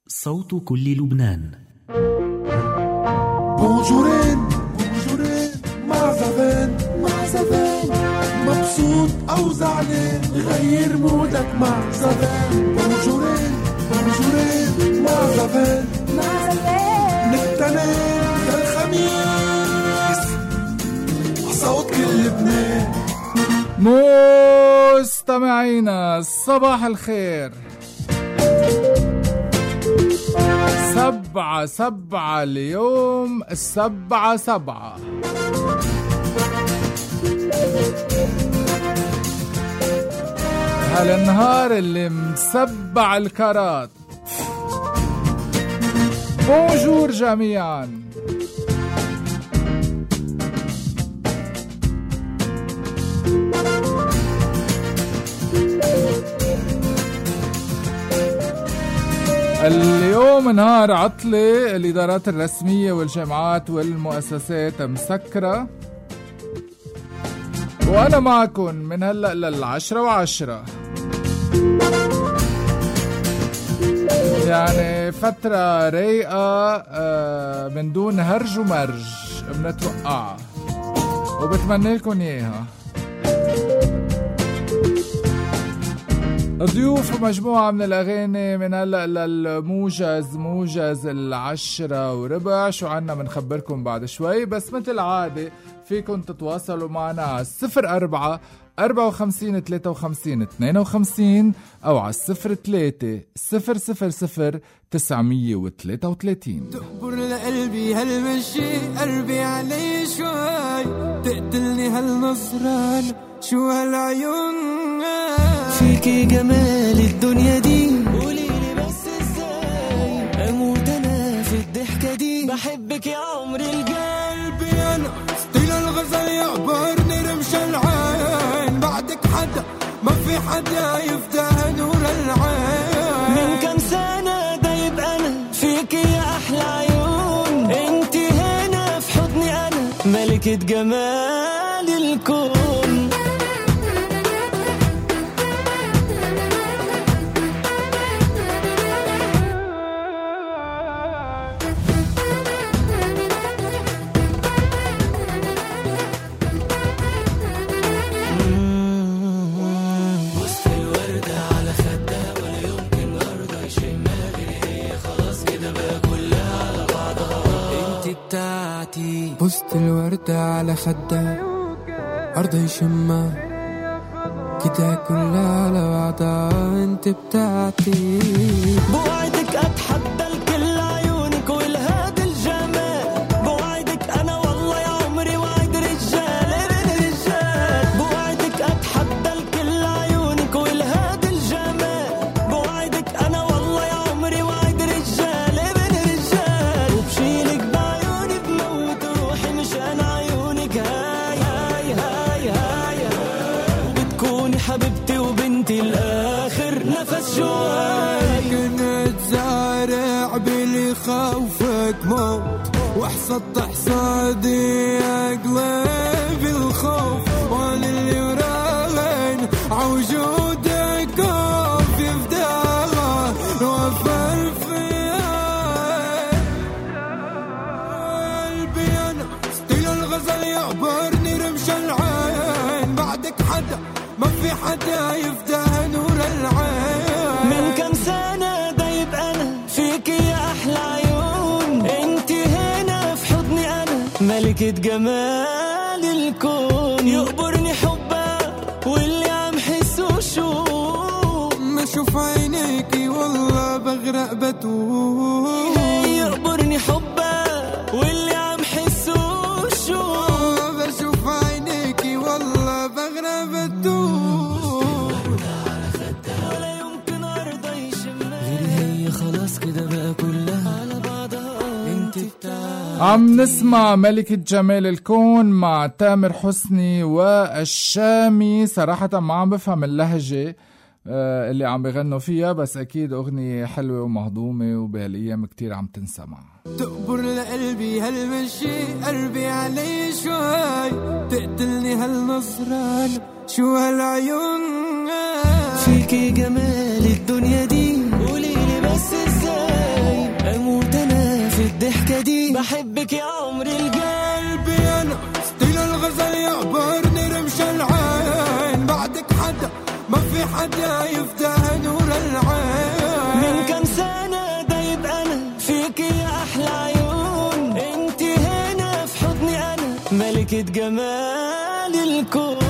صوت كل لبنان. بونجورين مع زفان مبسوط أو زعلان غير مودك مع زفان. بونجورين مع زفان نكتنين للخميس صوت كل لبنان. مستمعينا صباح الخير. 7/7 اليوم 7/7. هالنهار اللي مسبع الكرات. بونجور جميعا. اليوم نهار عطلة، الإدارات الرسمية والجامعات والمؤسسات مسكرة، وأنا معكم من هلأ لل10:10. يعني فترة رايقة من دون هرج ومرج منتوقع، وبتمنى لكم إياها. ضيوف مجموعة من الأغاني من هلأ للموجز 10:15. شو عنا منخبركم بعد شوي، بس مثل عادة فيكم تتواصلوا معنا على 04 54 53 52 أو على 03 000 933. تقبر لقلبي هالمشي قلبي علي شوي، تقتلني هالنصران شو هالعيون، فيكي جمال الدنيا دي، قوليلي بس ازاي اموت انا في الضحكة دي، بحبك يا عمري القلب انا ستيل الغزل يعبرني رمش العين، بعدك حدا ما في حدا يفتح نور العين، من كم سنة دايب انا فيكي يا احلى عيون، انتي هنا في حضني انا ملكة جمال الكون. بوست الوردة على خدها أرض يشمها كده كلها على بعضها، انت بتاعتي بوعدك أتحدى الكل عيونك والهاد الجمال، بوعدك أنا والله يا عمري وعد رجال ابن رجال، بوعدك أتحدى الكل عيونك والهاد الجمال، بوعدك أنا والله يا عمري وعد رجال ابن رجال، وبشيلك بعيوني بموت روحي مشان عيونك، هاي هاي هاي هاي، وبتكوني حبيبتي وبنتي الآخر نفس جواي، كنت زارع بلي خوفك موت وحصدت حصادي أقلب الخوف، وانا اللي وراغن عوجودك في فداغة وفر فيها قلبي أنا ستيل الغزل يعبرني رمش العين، بعدك حدا ما في حدا يفتح نور العين، من كم سنة دايب أنا فيك يا أحلى عيون، انتي هنا في حضني أنا ملكة جمال الكون، يقبرني حبك واللي عم حسه شو ما شوف عينيكي والله بغرق بتوه، يقبرني حبك واللي عم حسه شو بشوف عينيكي والله بغرق بتوه، ولا يمكن أرضى يشمها غير هي خلاص كده بقى كلها على بعضها، انت بتاعتي. عم نسمع ملكة جمال الكون مع تامر حسني والشامي. صراحة ما عم بفهم اللهجة اللي عم بيغنوا فيها، بس أكيد أغنية حلوة ومهضومة وبهالأيام كتير عم تنسمع. تقبر لقلبي هالمشي قلبي علي شوي، تقتلني هالنصران شو هالعيون، فيكي جمال الدنيا دي، قوليلي بس ازاي الضحكة دي بحبك يا عمري القلبي أنا ستيل الغزل يعبرني رمش العين بعدك حدا ما في حدا يفدى نور العين من كم سنة دايب أنا فيك يا أحلى عيون انت هنا في حضني أنا ملكة جمال الكون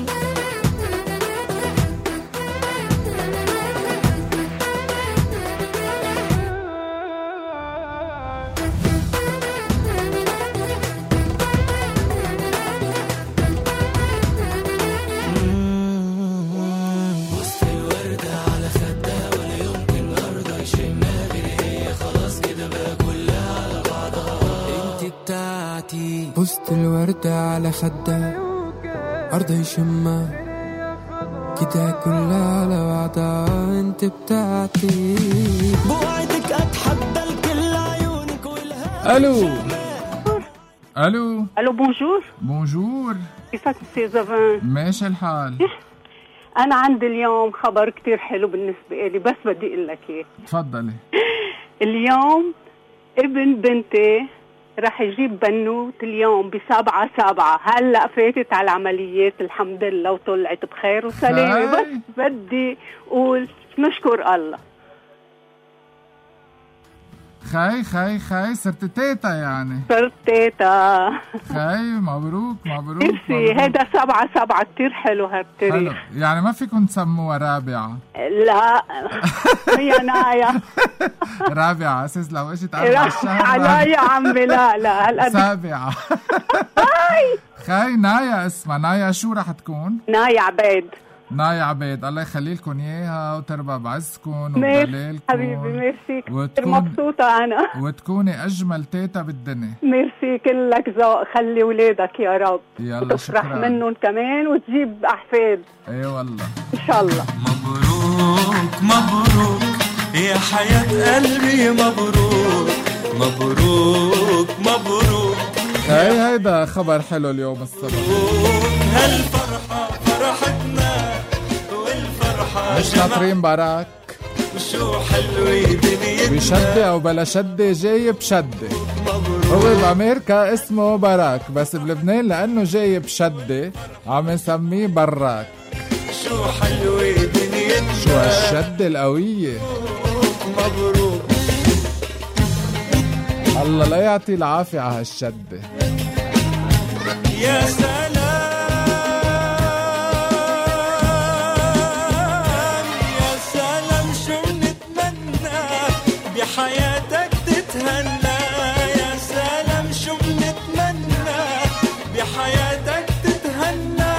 بوست الوردة على خدها أرض يشمها كده كلها على بعضها انت بتاعتي بوعدك أتحدى الكل عيونك والها الو الو الو بونجور بونجور، كيفك سي زفان؟ ماشي الحال. انا عندي اليوم خبر كتير حلو بالنسبه لي، بس بدي اقول لك اياه. تفضلي. اليوم ابن بنتي راح يجيب بنوت اليوم ب7/7. هلا فاتت على العمليات الحمد لله وطلعت بخير وسلامه، بس بدي اقول نشكر الله. خاي صرت تيتا يعني. صرت تيتا. خاي مبروك مبروك. ميرسي. هذا 7/7 كتير حلو هالتاريخ. يعني ما فيكم تسموها رابعة؟ لا هي نايا. رابعة اساس لو اجت 4 الشهر. على يا عمي لا هالقد 7. خاي نايا اسمها. نايا شو رح تكون؟ نايا عبيد. نايا عبيد، الله يخلي لكم اياها وتربى بعزكم وبدليلكم. حبيبي ميرسي، كثير مبسوطة أنا. وتكوني أجمل تيتا بالدنيا. ميرسي، كلك ذوق. خلي ولادك يا رب يلا وتفرح منهم كمان وتجيب أحفاد. اي والله إن شاء الله. مبروك مبروك يا حياة قلبي، مبروك مبروك مبروك. هيدا خبر حلو اليوم الصبح. هالفرحة فرحتنا والفرحة مش ناطرين براك وشو حلوة دنيتنا. بشدة أو بلا شدة جاي بشدة. هو بأمريكا اسمه باراك، بس بلبنان لأنه جاي بشدة عم نسميه براك. شو حلوة دنيتنا، شو هالشدة القوية. مبروك. الله لا يعطي العافية على هالشدة. يا سلام يا سلام، شو بنتمنى بحياتك تتهنى. يا سلام شو بنتمنى بحياتك تتهنى.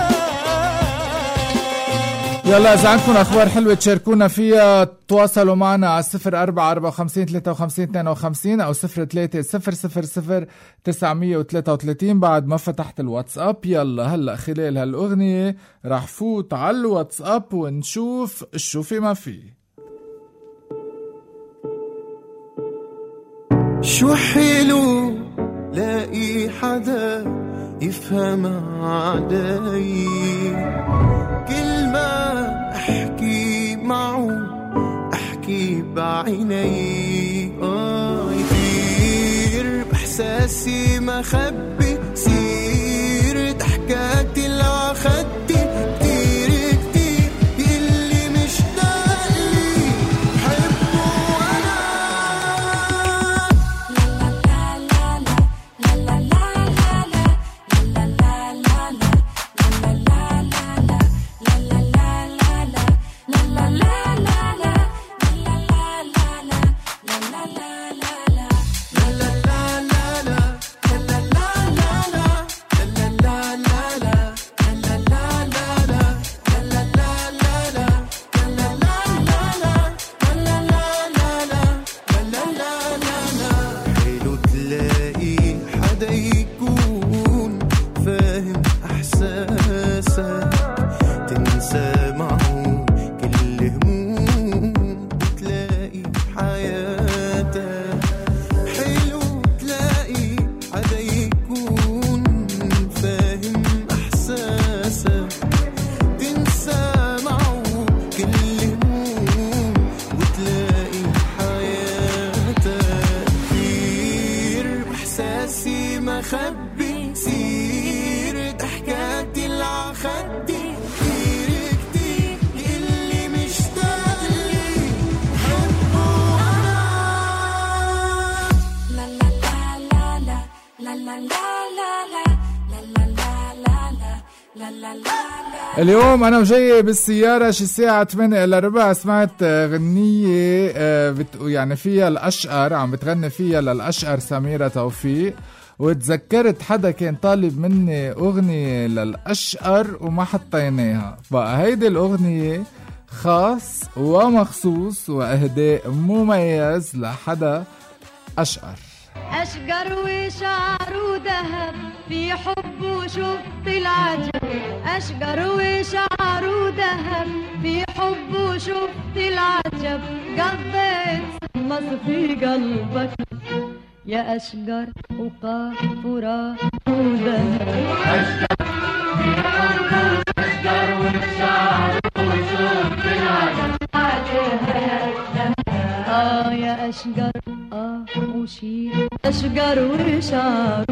يلا إذا عندكم أخبار حلوة تشاركونا فيها تواصلوا معنا على 0454535252 أو 03000933 بعد ما فتحت الواتساب. يلا هلأ خلال هالأغنية رح فوت على الواتساب ونشوف شو في ما فيه. شو حلو لاقي حدا يفهم علي، كل ما احكي معه احكي بعيني. يطير باحساسي ما خبي، صير ضحكاتي لو خدي كتير كتير. يلي مشتاق لي بحبه انا. مخبي سيرة حكايتي اللي عخدي كتير كتير اللي مشتاق لي حبه لا لا لا لا لا لا لا لا لا لا. اليوم أنا وجاي بالسيارة شي الساعة 8 إلا ربع سمعت غنية يعني فيها الأشقر، عم بتغني فيها للأشقر سميرة توفيق، وتذكرت حدا كان طالب مني أغنية للأشقر وما حطيناها، بقى هيدي الأغنية خاص ومخصوص وإهداء مميز لحدا أشقر. أشقر وشعره ذهب في حبه شفت العجب، أشقر وشعره ذهب في حبه شفت العجب، قضيت مصر في قلبك يا أشقر وقاف وراء وذهب. أشقر في حبه أشقر وشعره شفت العجب يا أشقر وشيل أشقر وشعر.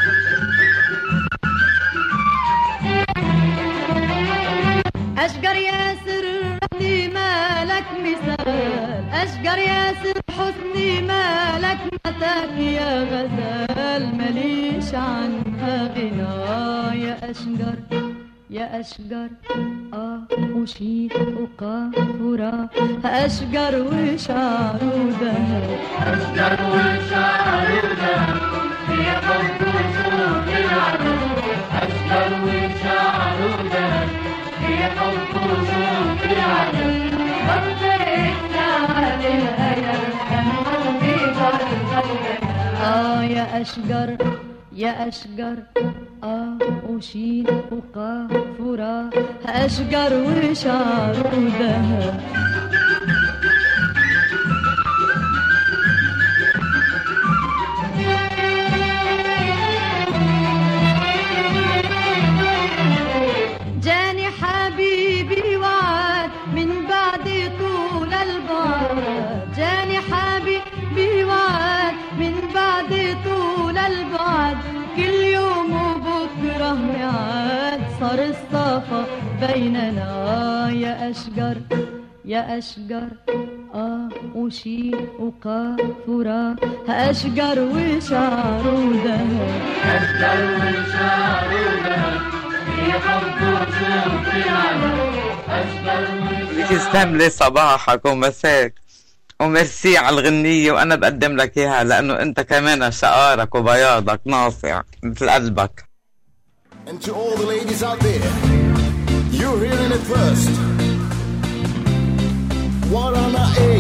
أشقر يا سرتي مالك مثال، أشقر يا سر حسني مالك متاك يا غزال، مليش عنها غنى يا أشقر يا أشقر وشيل وقاف وراء أشقر وشعر ذهب. أشقر وشعر ذهب في حب وشوق العجب، أشقر وشعر ذهب في حب وشوق العجب، قضيتنا على الهيام في قلبك يا أشقر يا أشقر وشيل وقاف وراء أشقر وشعر ذهب. جاني حبيبي وعد من بعد طول البعد، جاني حبيبي وعد من بعد طول البعد، كل يوم وبكره ميعاد صار الصفا بيننا يا أشقر يا أشقر وشيل وقاف وراء أشقر وشعر ذهب. أشقر وشعر ذهب في حب وشوق العجب، أشقر وشعر. يستملي صباحك ومساك وميرسي على الغنية، وأنا بقدم لك إياها لأنه أنت كمان شقارك وبياضك ناصع مثل قلبك. And to all the ladies out there, you're hearing it first. Warana A,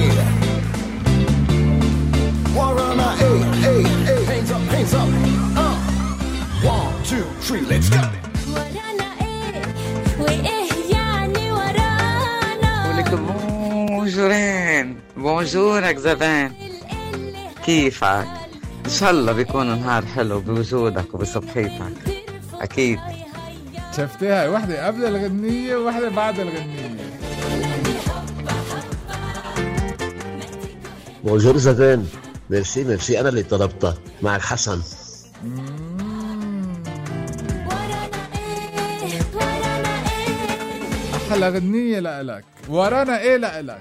Warana A, hands up, hands up. 1, 2, 3, let's go. ورانا إيه وإيه يعني ورانا. ولك بونجورين، بونجورك زبان، كيفك؟ إن شاء الله بيكون نهار حلو بوجودك وبصبحيتك. أكيد. شفتها واحدة قبل الغنية وواحدة بعد الغنية. بونجور زبان، ميرسي ميرسي، أنا اللي طلبتها معك حسن. أحلى غنية لإلك، ورانا إيه لإلك.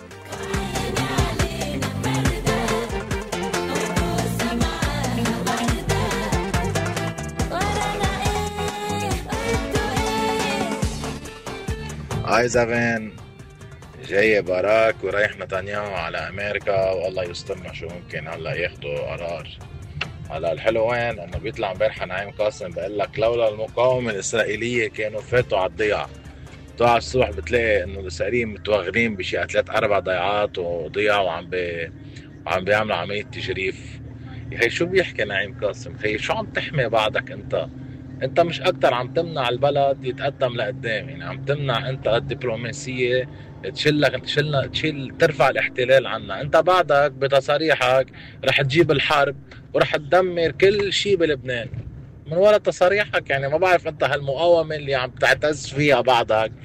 هاي زمان جاي باراك ورايح نتنياهو على امريكا، والله يسترنا شو ممكن هلا ياخدوا قرار. هلا الحلو وين انه بيطلع امبارح نعيم قاسم بقول لك لولا المقاومه الاسرائيليه كانوا فاتوا على الضيعه. طلع الصبح بتلاقي انه الاسرائيليين متوغرين بشي 3-4 ضيعات وضيعه وعم بيعملوا عمليه تجريف. يا هي شو بيحكي نعيم قاسم؟ هي شو عم تحمي بعضك انت مش اكتر عم تمنع البلد يتقدم لقدام، يعني عم تمنع انت الدبلوماسيه تشيل ترفع الاحتلال عنا. انت بعدك بتصاريحك رح تجيب الحرب ورح تدمر كل شيء بلبنان من وراء تصاريحك. يعني ما بعرف انت هالمقاومه اللي عم تعتز فيها بعدك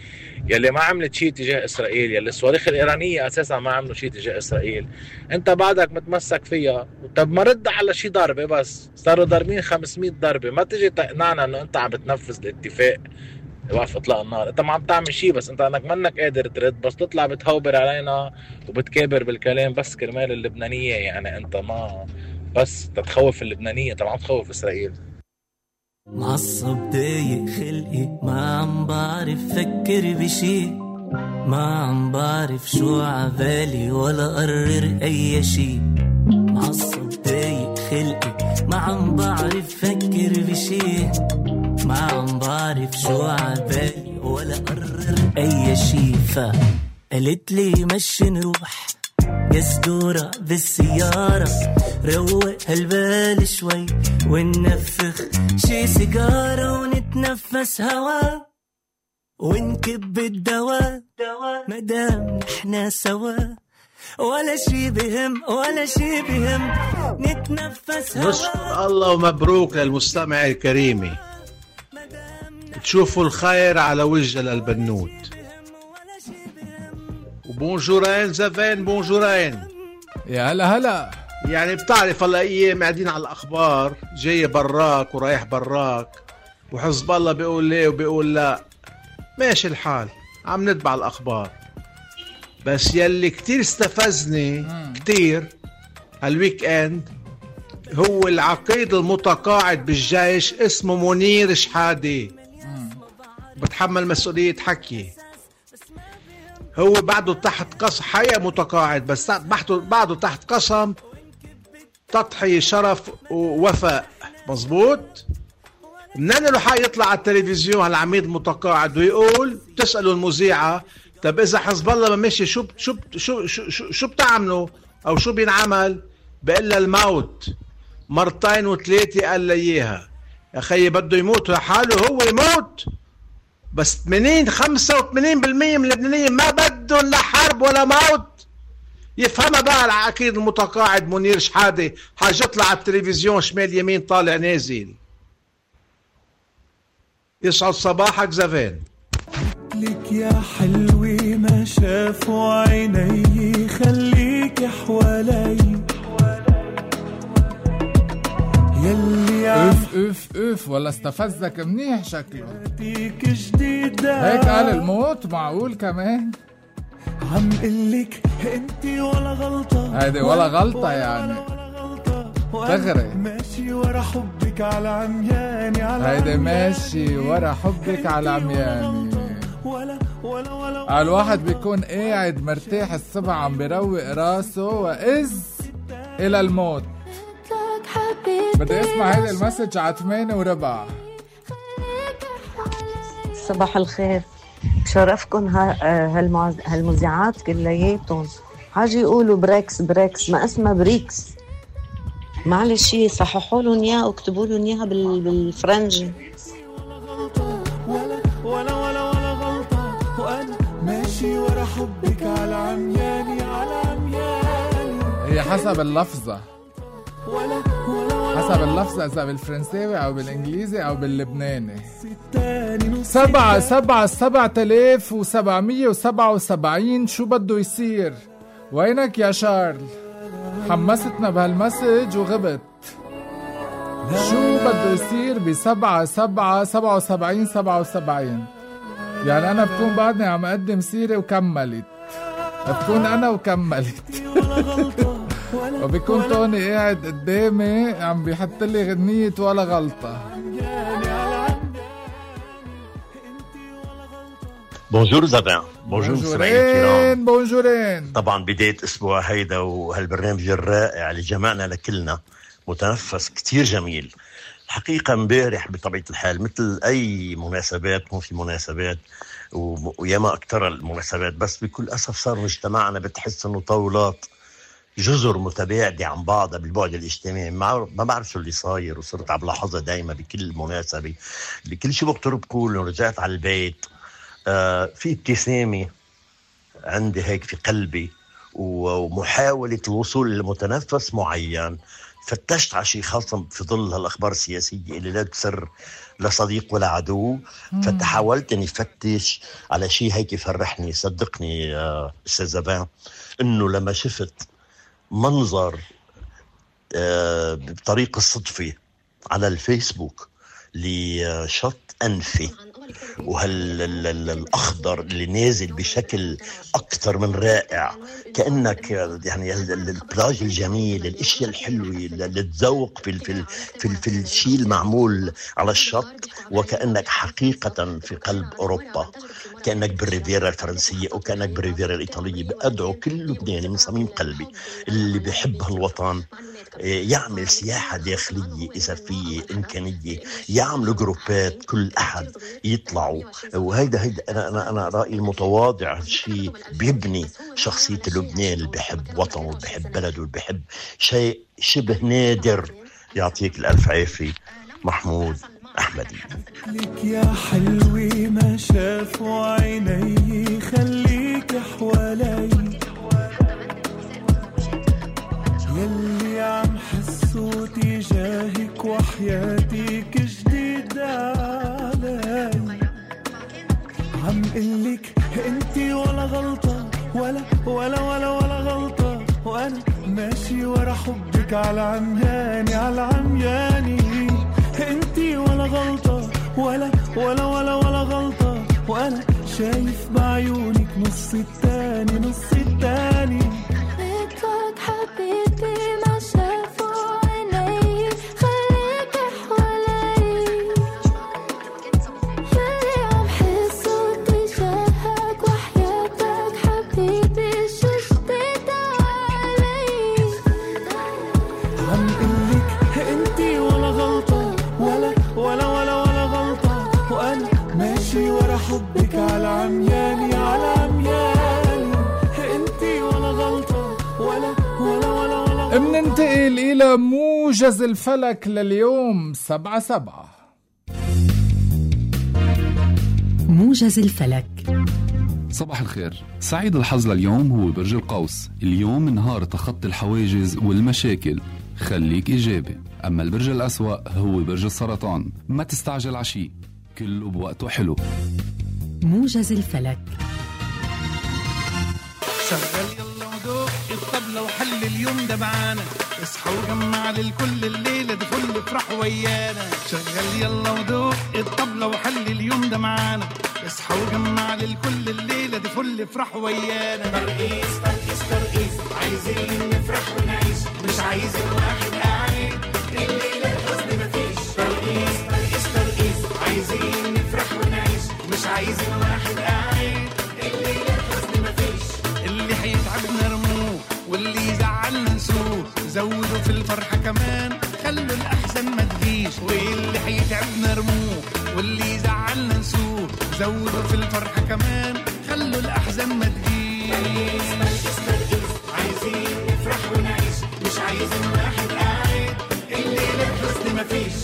يلي ما عملت شيء تجاه إسرائيل، يلي الصواريخ الإيرانية أساسا ما عملوا شيء تجاه إسرائيل، أنت بعدك متمسك فيها. طب ما رد على شيء ضربة، بس صاروا ضاربين 500 ضربة، ما تجي تقنعنا أنه أنت عم بتنفذ الاتفاق وقف إطلاق النار. أنت ما عم تعمل شيء، بس أنت أنك منك قادر ترد، بس تطلع بتهوبر علينا وبتكابر بالكلام بس كرمال اللبنانية. يعني أنت ما بس تتخوف اللبنانية، أنت ما عم تخوف إسرائيل. معصب ضايق خلقي، ما عم بعرف فكر بشي، ما عم بعرف شو عبالي ولا قرر أي شي. معصب ضايق خلقي، ما عم بعرف فكر بشي، ما عم بعرف شو عبالي ولا قرر أي شي. فقالت لي مشي نروح قصدورة بالسيارة، روق هالبال شوي وننفخ شي سيجارة ونتنفس هوا ونكب الدواء مدام نحنا سوا، ولا شي بهم ولا شي بهم نتنفس هوا. نشكر الله ومبروك للمستمع الكريمي، تشوفوا الخير على وجه البنوت. وبونجورين زفين، بونجورين يا هلا هلا. يعني بتعرف هلا ايام قاعدين على الاخبار، جاي براك ورايح براك، وحزب الله بيقول ليه وبيقول لا، ماشي الحال عم نتبع الاخبار. بس يلي كتير استفزني كتير هالويك اند هو العقيد المتقاعد بالجيش اسمه منير شحادة، بتحمل مسؤولية حكي. هو بعده تحت قسم، حقيقة متقاعد بس بعده تحت قسم تضحية شرف ووفاء، مزبوط. منين له حق يطلع على التلفزيون هالعميد المتقاعد ويقول، تسألوا المذيعة طب إذا حزب الله ما مشي شو بتعملوا أو شو بينعمل؟ بقول الموت مرتين وثلاثة قال لي إياها. يا خيي بده يموت لحاله، هو يموت، بس 85% من اللبنانيين ما بدهم لا حرب ولا موت. يفهمها بقى العقيد المتقاعد منير شحادة، حاج يطلع على التلفزيون شمال يمين طالع نازل. يسعد صباحك زفين. لك يا حلوي ما شافوا عيني، خليك حوالي يلي اف ولا استفزك منيح شكله هيك قال الموت. معقول كمان عم قلك انتي ولا غلطة، هيدي ولا غلطة يعني دغري. ماشي ورا حبك على عمياني، هيدي ماشي ورا حبك على عمياني. الواحد بيكون قاعد مرتاح الصبح عم بيروق راسه وإذ إلى الموت. بدي اسمع هيدا المسج على 8:15. صباح الخير، بشرفكن هالمذيعات كلياتهم حاجي يقولوا بريكس ما اسمها بريكس. معلش صححوا لهم اياها واكتبوا لهم اياها بالفرنجي. ولا غلطة، وانا ماشي ورا حبك على عمياني. هي حسب اللفظة، حسب اللفظة إذا بالفرنساوي أو بالإنجليزي أو باللبناني. 7,777 شو بده يصير؟ وينك يا شارل؟ حمستنا بهالمسج وغبت. شو بده يصير ب77 يعني أنا بكون بعدني عم أقدم سيرة وكملت، بكون أنا وكملت وبيكون توني قاعد قدامي عم بيحط لي غنية ولا غلطة. بونجور زبان، بونجور مستمعين، بونجورين. طبعا بداية اسبوع هيدا وهالبرنامج الرائع اللي جمعنا لكلنا متنفس كتير جميل. الحقيقة امبارح بطبيعة الحال مثل اي مناسبات، مو في مناسبات وياما اكتر المناسبات، بس بكل اسف صار مجتمعنا بتحس انه طاولات جزر متباعدة عن بعضها بالبعد الاجتماعي. ما بعرف شو اللي صاير، وصرت عم بلاحظها دايما بكل مناسبة، بكل شيء بقدر بقول رجعت على البيت في ابتسامة عندي هيك في قلبي، ومحاولة الوصول لمتنفس معين فتشت على شيء خاصة في ظل هالأخبار السياسية اللي لا تسر لا صديق ولا عدو. فتحاولت أني فتش على شيء هيك يفرحني. صدقني أستاذ زبان أنه لما شفت منظر بطريقة صدفة على الفيسبوك لشط أنفي وهالأخضر اللي نازل بشكل أكثر من رائع، كأنك يعني البلاج الجميل، الاشياء الحلوة اللي تذوق في الشيء المعمول على الشط، وكأنك حقيقة في قلب أوروبا، كأنك بالريفيرا الفرنسية أو كأنك بالريفيرا الإيطالية. بأدعو كل لبناني من صميم قلبي اللي بيحب هالوطن يعمل سياحة داخلية إذا في إمكانية، يعملوا جروبات كل أحد يطلعوا. وهيدا أنا رأيي المتواضع، هالشيء بيبني شخصية اللبناني اللي بيحب وطنه وبيحب بلده وبيحب شيء شبه نادر. يعطيك الألف عافية. محمود أحمدي. لك يا حلوي ما شافوا عيني، خليك حوالي يلي عم حسوا تجاهك وحياتك جديدة علي. عم قلك انتي ولا غلطة ولا ولا ولا ولا غلطة، وانا ماشي ورا حبك على عمياني على عمياني. انتي ولا غلطة ولا ولا ولا ولا غلطة، وانا شايف بعيونك نص التاني نص التاني. مثلك حبيبي ما شافوا عيني، خليك حوالي يلي عم حسوا تجاهك وحياتك حبيبي شو جديد علي. عم قلك انتي ولا غلطة ولا ولا ولا ولا غلطة، وانا ماشي ورا حبك على عمياني على عمياني. انتي ولا غلطة ولا ولا ولا ولا. مننتقل إلى موجز الفلك لليوم 7/7. موجز الفلك. صباح الخير. سعيد الحظ لليوم هو برج القوس. اليوم نهار تخطي الحواجز والمشاكل، خليك إيجابي. أما البرج الأسوأ هو برج السرطان، ما تستعجل عشي، كله بوقته حلو. موجز الفلك. شغل يلا ودوق الطبلة وحل اليوم ده معانا، اصحى وجمع للكل الليلة دي فل افرح ويانا. شغل يلا ودوق الطبلة وحل اليوم ده معانا، اصحى وجمع للكل الليلة دي فل افرح ويانا. ترقيص ترقيص ترقيص، عايزين نفرح ونعيش، مش عايزين واحد قاعد الليلة الحزن مفيش. ترقيص ترقيص ترقيص، عايزين نفرح ونعيش، مش عايزين واحد قاعد الليلة الحزن مفيش. اللي هيتعبنا رموه واللي يزعلنا نسوه، زودوا في الفرحة كمان خلوا الأحزان ما تجيش. واللي هيتعبنا رموه واللي يزعلنا نسوه، زودوا في الفرحة كمان خلوا الأحزان ما تجيش. عايزين نفرح ونعيش، مش عايزين واحد قاعد الليلة الحزن مفيش.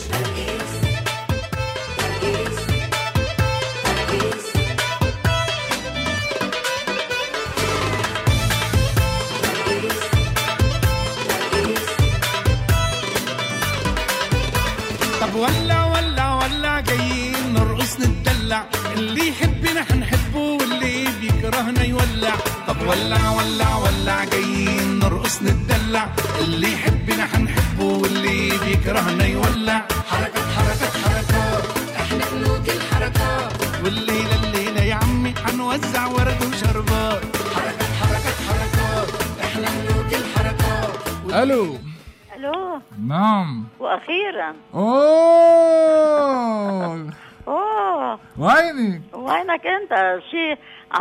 طب ولا ولا ولا جايين نرقص نتدلع، اللي يحبنا هنحبه واللي بيكرهنا يولع. طب ولا ولا ولا جايين نرقص نتدلع، اللي يحبنا هنحبه واللي بيكرهنا يولع. حركات حركات حركات، احنا ملوك الحركات، والليلة الليلة يا عمي هنوزع ورد وشربات. حركات حركات حركات، احنا ملوك الحركات. ألو. الو. نعم. واخيرا. اوه وينك انت؟ شي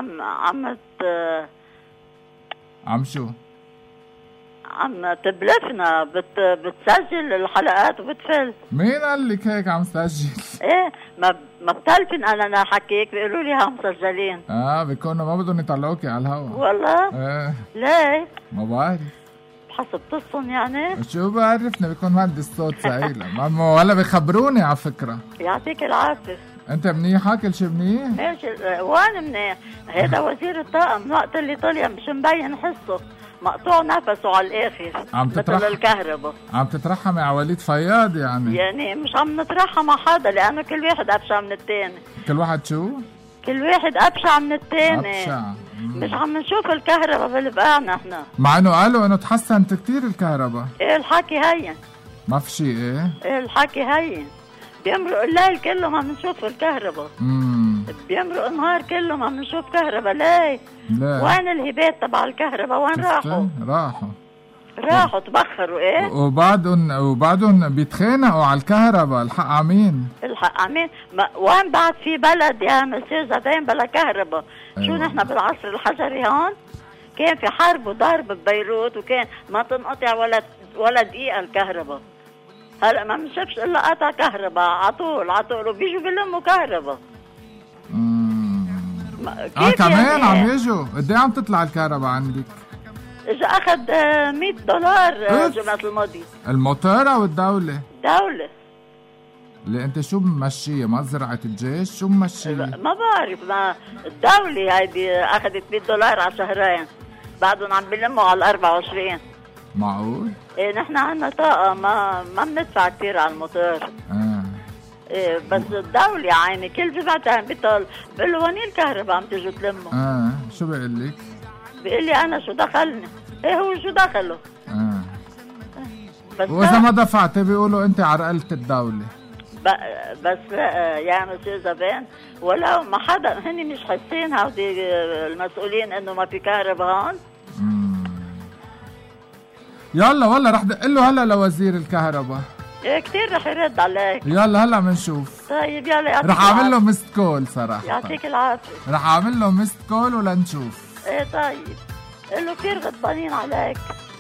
عم شو؟ عم تبلفنا، بتسجل الحلقات وبتفل. مين قال لك هيك عم سجل؟ ايه ما بتعرفين انا حكيك، بيقولوا لي ها مسجلين. بيكونوا ما بدهم يطلعوكي على الهوا. والله؟ ايه. ليه؟ ما بعرف. حسب تصن يعني؟ شو بعرفنا، بيكون مهندس صوت سعيلة ولا بيخبروني على فكرة. يعطيك العافية. انت منيحة؟ كل شي منيح؟ ايش وين منيح؟ هذا وزير الطاقم وقت اللي طلع مش مبين حسه، مقطوع نفسه على الاخر مثل الكهرباء. عم تترحمي على وليد فياض يعني مش عم نترحم مع حدا لانه كل واحد ابشع من الثاني. كل واحد شو؟ كل واحد ابشع من الثاني. أبشع. مش عم نشوف الكهرباء بالبقعنا احنا. مع انه قالوا انه تحسنت كتير الكهرباء. ايه الحكي هين. ما في شيء ايه الحكي هين. بيمرق الليل كله ما عم نشوف الكهرباء. بيمرق النهار كله ما عم نشوف كهرباء. ليه؟ وين الهبات تبع الكهرباء؟ وين راحوا تبخروا. ايه وبعدهم بيتخانقوا على الكهرباء. الحق عمين وين بعد في بلد يا مسير زبين بلا كهرباء؟ شو نحن بالعصر الحجري هون كان في حرب وضرب ببيروت وكان ما تنقطع ولا دقيقة الكهرباء. هلا ما بنشوفش الا قطع كهرباء عطول وبيجوا بيلموا كهرباء. كمان عم يجوا. قد ايه عم تطلع الكهرباء عندك؟ اجا اخذ $100 الجمعة الماضية. الموتور او الدولة؟ دولة. اللي انت شو ممشيه؟ مزرعة الجيش؟ شو ممشيه؟ ما بعرف. ما الدولة هيدي اخذت $100 على شهرين بعدهم عم بيلموا على 24. معقول؟ ايه نحن عنا طاقة ما بندفع كتير على الموتور. ايه بس الدولة عيني كل جمعتين بيقول له وين الكهرباء عم تيجوا تلموا؟ شو بيقول لك؟ بيقول لي انا شو دخلني؟ ايه هو شو دخله؟ بس واذا ما دفعت بيقولوا انت عرقلت الدولة. بس يا مسير زبان ولو ما حدا هني مش حاسين هودي المسؤولين انه ما في كهرباء هون. يلا والله رح دق له هلا لوزير الكهرباء. ايه كتير رح يرد عليك. يلا هلا بنشوف. طيب يلا رح اعمل له ميست كول صراحة. يعطيك العافية. رح اعمل له ميست كول ولنشوف. ايه طيب قل له كتير غضبانين عليك.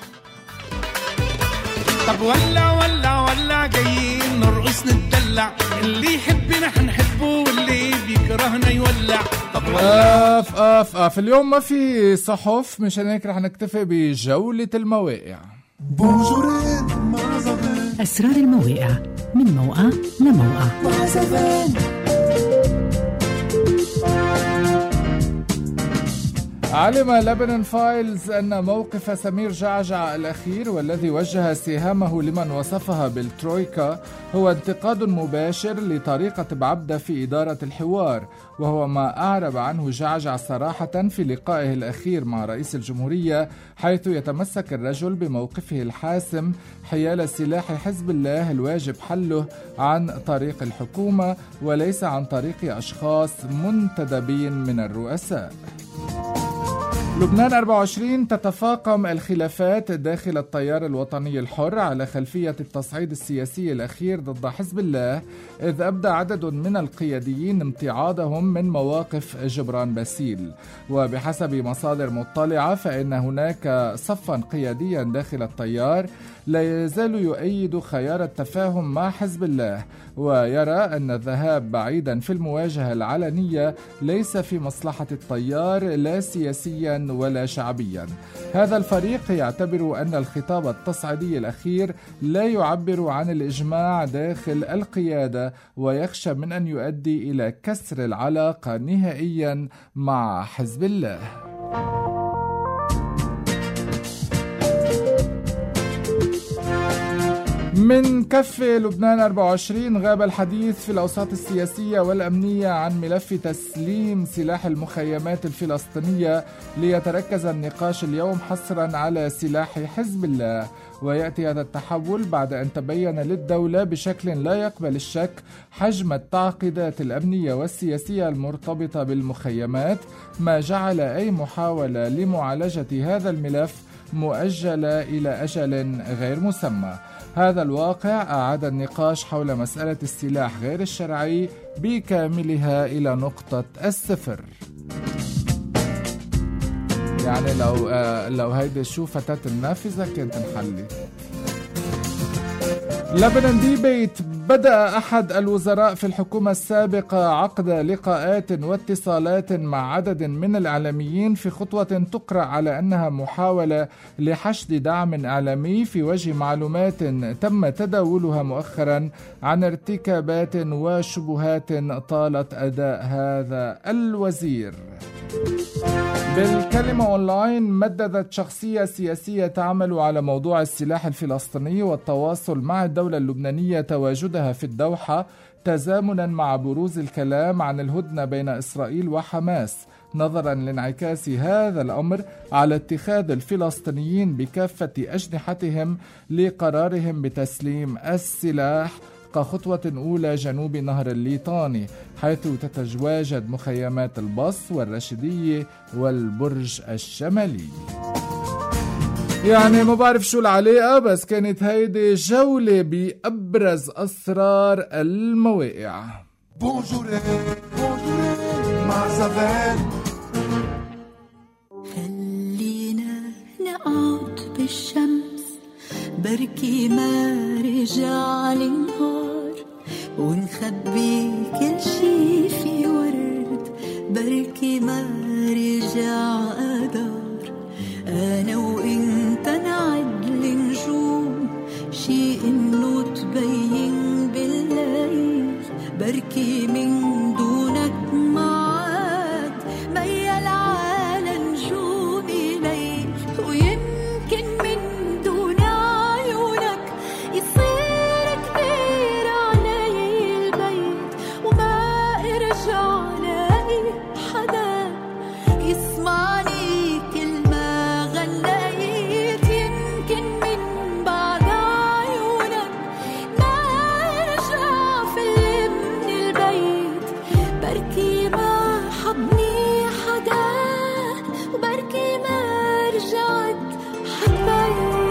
طب ولا جايين نرقص نتدلع اللي يحبنا حنحبه واللي بيكرهنا يولع. طب اف اليوم ما في صحف مشان هيك رح نكتفي بجولة المواقع. أسرار المواقع من موقع لموقع. علم لبنان فايلز أن موقف سمير جعجع الأخير والذي وجه سهامه لمن وصفها بالترويكا هو انتقاد مباشر لطريقة بعبدة في إدارة الحوار، وهو ما أعرب عنه جعجع صراحة في لقائه الأخير مع رئيس الجمهورية، حيث يتمسك الرجل بموقفه الحاسم حيال سلاح حزب الله الواجب حله عن طريق الحكومة وليس عن طريق أشخاص منتدبين من الرؤساء. لبنان 24 تتفاقم الخلافات داخل التيار الوطني الحر على خلفية التصعيد السياسي الأخير ضد حزب الله، إذ أبدى عدد من القياديين امتعاضهم من مواقف جبران باسيل. وبحسب مصادر مطلعة فإن هناك صفا قياديا داخل التيار لا يزال يؤيد خيار التفاهم مع حزب الله، ويرى أن الذهاب بعيدا في المواجهة العلنية ليس في مصلحة التيار لا سياسيا ولا شعبيا. هذا الفريق يعتبر أن الخطاب التصعيدي الأخير لا يعبر عن الإجماع داخل القيادة، ويخشى من أن يؤدي إلى كسر العلاقة نهائيا مع حزب الله. من كفة لبنان 24 غاب الحديث في الأوساط السياسية والأمنية عن ملف تسليم سلاح المخيمات الفلسطينية، ليتركز النقاش اليوم حصرا على سلاح حزب الله. ويأتي هذا التحول بعد أن تبين للدولة بشكل لا يقبل الشك حجم التعقيدات الأمنية والسياسية المرتبطة بالمخيمات، ما جعل أي محاولة لمعالجة هذا الملف مؤجلة إلى أجل غير مسمى. هذا الواقع أعاد النقاش حول مسألة السلاح غير الشرعي بكاملها إلى نقطة الصفر. يعني لو هيدي شو فتاة النافذة كانت انحلت. لبنان ديبيت بدأ أحد الوزراء في الحكومة السابقة عقد لقاءات واتصالات مع عدد من الإعلاميين في خطوة تقرأ على أنها محاولة لحشد دعم إعلامي في وجه معلومات تم تداولها مؤخرا عن ارتكابات وشبهات طالت أداء هذا الوزير. بالكلمة أونلاين، مددت شخصية سياسية تعمل على موضوع السلاح الفلسطيني والتواصل مع الدولة اللبنانية تواجدها في الدوحة تزامنا مع بروز الكلام عن الهدنة بين إسرائيل وحماس، نظرا لانعكاس هذا الأمر على اتخاذ الفلسطينيين بكافة أجنحتهم لقرارهم بتسليم السلاح كخطوة أولى جنوب نهر الليطاني، حيث تتواجد مخيمات البص والرشيدية والبرج الشمالي. يعني ما بعرف شو العلاقة، بس كانت هيدي جولة بأبرز أسرار المواقع. خلينا نقعد بالشمس بركي ما رجع النهار، ونخبي كل شي في ورد بركي ما رجع قدر. أنا وإنت نعد النجوم شي إنه تبين بالليل بركي من دونك معاد ميال على نجومي ليل. ويمكن من دون عيونك يصير كبير علي البيت وما ارجع لاقي حدا يسمعني كل ما غنيت. يمكن من بعد عيونك ما ارجع في من البيت بركي ما حضني حدا وبركي ما رجعت حبيت.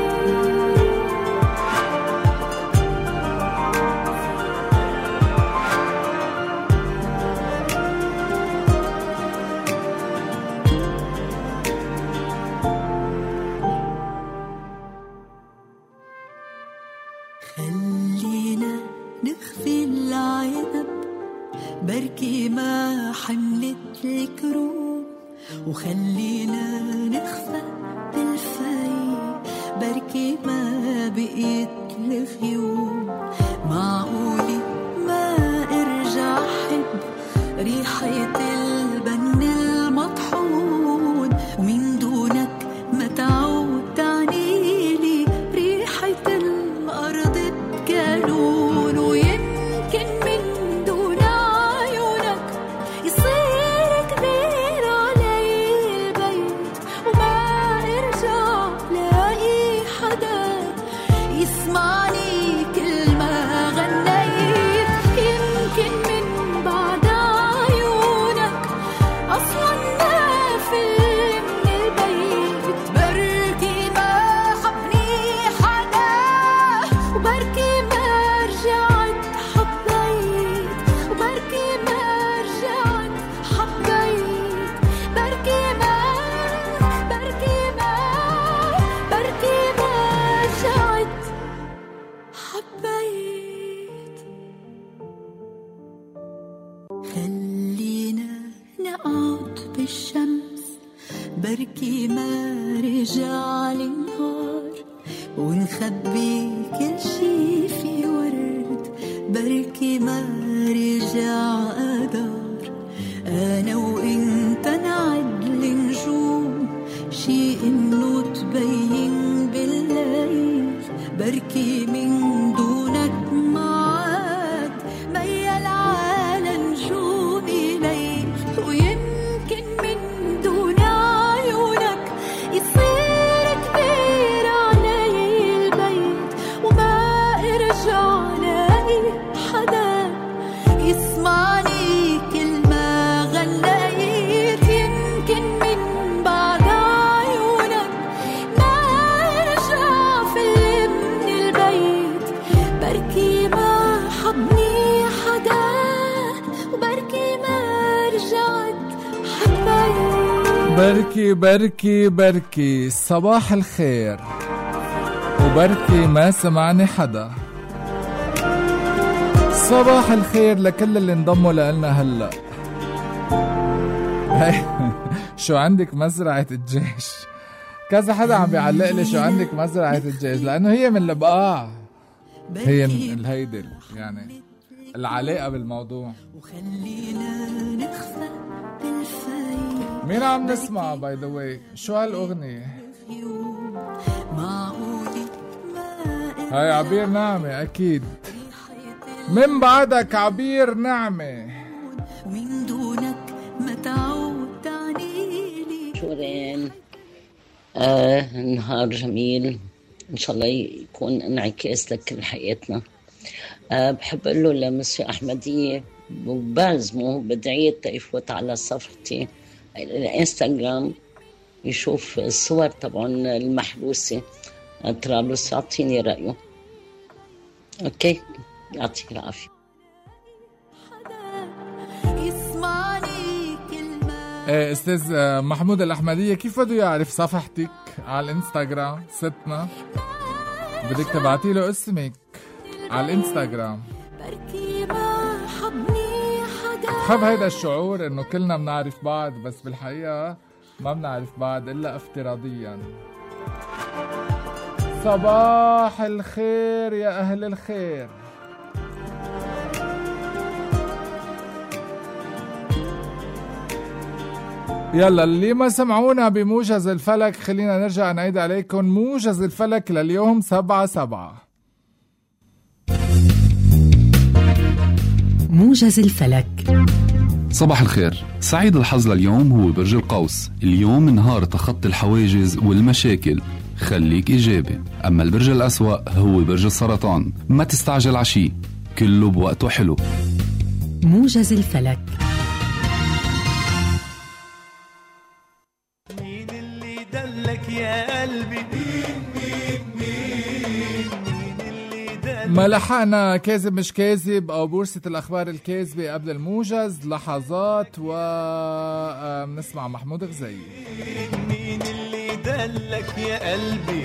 خلينا نخفي العنب بركي ما حملت الكروب، وخلينا نخفى بالفي بركي ما بقيت الغيوم. معقولي ما ارجع حب ريحة البن المطحون، ومن دونك ما تعود تعنيلي ريحة الأرض بكالون. ويمكن من دون عيونك يصير كبير علي البيت وما ارجع لاقي حدا يسمعني كل ما غنيت. يمكن من بعد عيونك أصلا ما في من البيت بركي ما حبني حدا وبركي ما رجعت حبيت وبركي ما رجعت حبيت بركي ما رجعت حبيت. خلينا نقعد بالشمس بركي ما رجع النهار، ونخبي كل شي في ورد بركي ما رجع قدر. أنا وإنت نعد النجوم شي إنه تبين بالليل بركي من دونك معاد ميال على نجومي ليل. ويمكن من دون عيونك يصير كبير علي البيت وما ارجع لاقي حدا يسمعني كل ما غنيت. يمكن من بعد عيونك ما ارجع في من البيت بركي ما حضني حدا وبركي ما رجعت حبيت. بركي بركي بركي صباح الخير وبركي ما سمعني حدا. صباح الخير لكل اللي انضموا لنا هلا. شو عندك مزرعة الجيش؟ كذا حدا عم بيعلق لي شو عندك مزرعة الجيش، لأنه هي من البقاع، هي من الهيدل يعني العلاقة بالموضوع. مين عم نسمع باي ذا واي؟ شو هالأغنية؟ هاي عبير نعمة أكيد. من بعدك عبير نعمة. ومن دونك ما تعود تعنيلي. شورين نهار جميل إن شاء الله يكون انعكاس لكل حياتنا. بحب أقول له لمسيو أحمدية وبازمه بدعية يفوت على صفحتي الانستغرام يشوف الصور طبعا المحبوسة طرابلس يعطيني رأيه. أوكي يعطيك العافية. استاذ محمود الأحمدية، كيف بده يعرف صفحتك على الانستغرام؟ ستنا بدك تبعتي له اسمك على الانستغرام. بحب هيدا الشعور انه كلنا بنعرف بعض، بس بالحقيقة ما بنعرف بعض الا افتراضيا. صباح الخير يا اهل الخير. يلا اللي ما سمعونا بموجز الفلك خلينا نرجع نعيد عليكم موجز الفلك لليوم 7/7. موجز الفلك. صباح الخير. سعيد الحظ لليوم هو برج القوس. اليوم نهار تخطي الحواجز والمشاكل، خليك إيجابي. أما البرج الأسوأ هو برج السرطان، ما تستعجل عشي، كله بوقته حلو. موجز الفلك. مين اللي دلك يا قلبي؟ ما لحقنا كاذب مش كاذب أو بورصة الأخبار الكاذبة قبل الموجز لحظات ونسمع محمود غزي. مين اللي دلك يا قلبي؟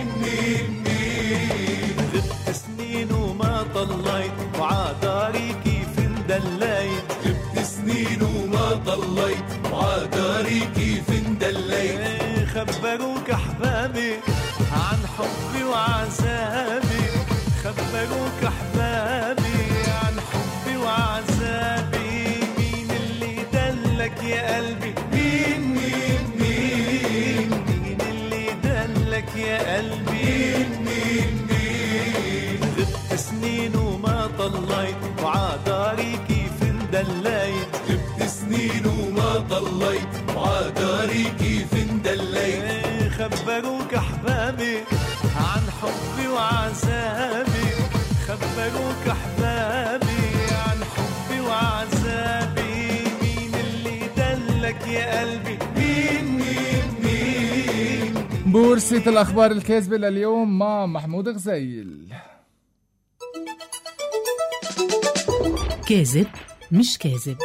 غبت سنين وما طليت وعاداري كيف اندليت. غبت سنين وما طليت وعاداري كيف اندليت. خبروك أحبابي عن حبي وعذابي. خبروك أحبابي عن حبي وعذابي. مين اللي دلك يا قلبي؟ مين مين مين مين اللي دلك يا قلبي؟ مين مين غبت سنين وما طليت وعاداري كيف اندليت. غبت سنين وما طليت وعاداري كيف اندليت. خبروك أحبابي عن حبي وعذابي. خبروك أحبابي عن حبي وعذابي. مين اللي دلك يا قلبي؟ مين مين مين. بورصة الأخبار الكاذبة لليوم مع محمود غزيل. كاذب مش كاذب.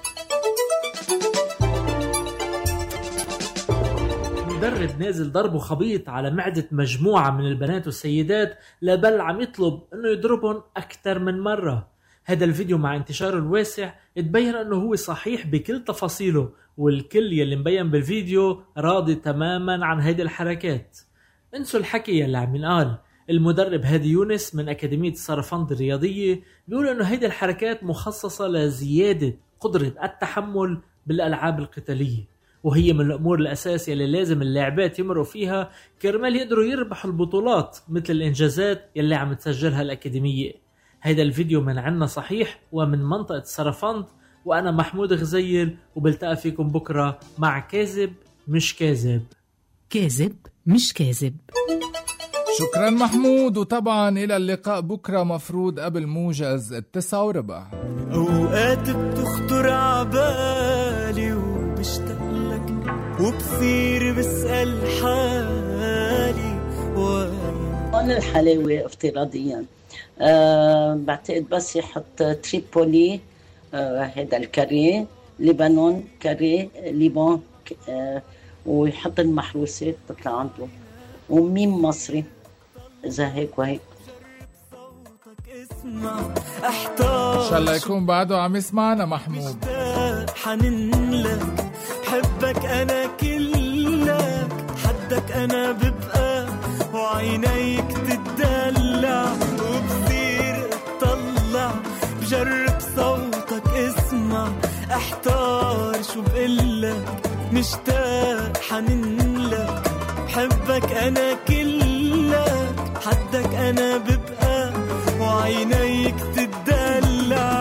مدرب نازل ضربه خبيط على معدة مجموعة من البنات والسيدات، لبل عم يطلب انه يضربهم اكثر من مرة. هذا الفيديو مع انتشاره الواسع تبين انه هو صحيح بكل تفاصيله، والكل يلي مبين بالفيديو راضي تماما عن هيدي الحركات. انسوا الحكي يلي عم ينقال. المدرب هادي يونس من أكاديمية السرفند الرياضية بيقول انه هيدي الحركات مخصصة لزيادة قدرة التحمل بالألعاب القتالية، وهي من الأمور الأساسية اللي لازم اللاعبات يمروا فيها كرمال يقدروا يربحوا البطولات مثل الإنجازات يلي عم تسجلها الأكاديمية. هيدا الفيديو من عنا صحيح ومن منطقة سرفند، وأنا محمود غزيل، وبلتقى فيكم بكرة مع كاذب مش كاذب. كاذب مش كاذب. شكرا محمود، وطبعا إلى اللقاء بكرة مفروض قبل موجز 9:15. أوقات بتخطر عبالي وبشتاق لك وبصير بسأل حالي هون الحلاوة افتراضيا بعتقد بس يحط تريبولي هذا الكاري، لبنان كاري ليبان ويحط المحروسة تطلع عنده، وميم مصري إذا هيك وهيك. إن شاء الله يكون بعده عم يسمعنا محمود. حننلك بحبك أنا كلك، حدك أنا ببقى وعينيك تدلع، وبصير اطلع بجرب صوتك اسمع، احتار شو بقلك مشتاق حننلك بحبك أنا كلك، حدك أنا ببقى وعينيك تدلع.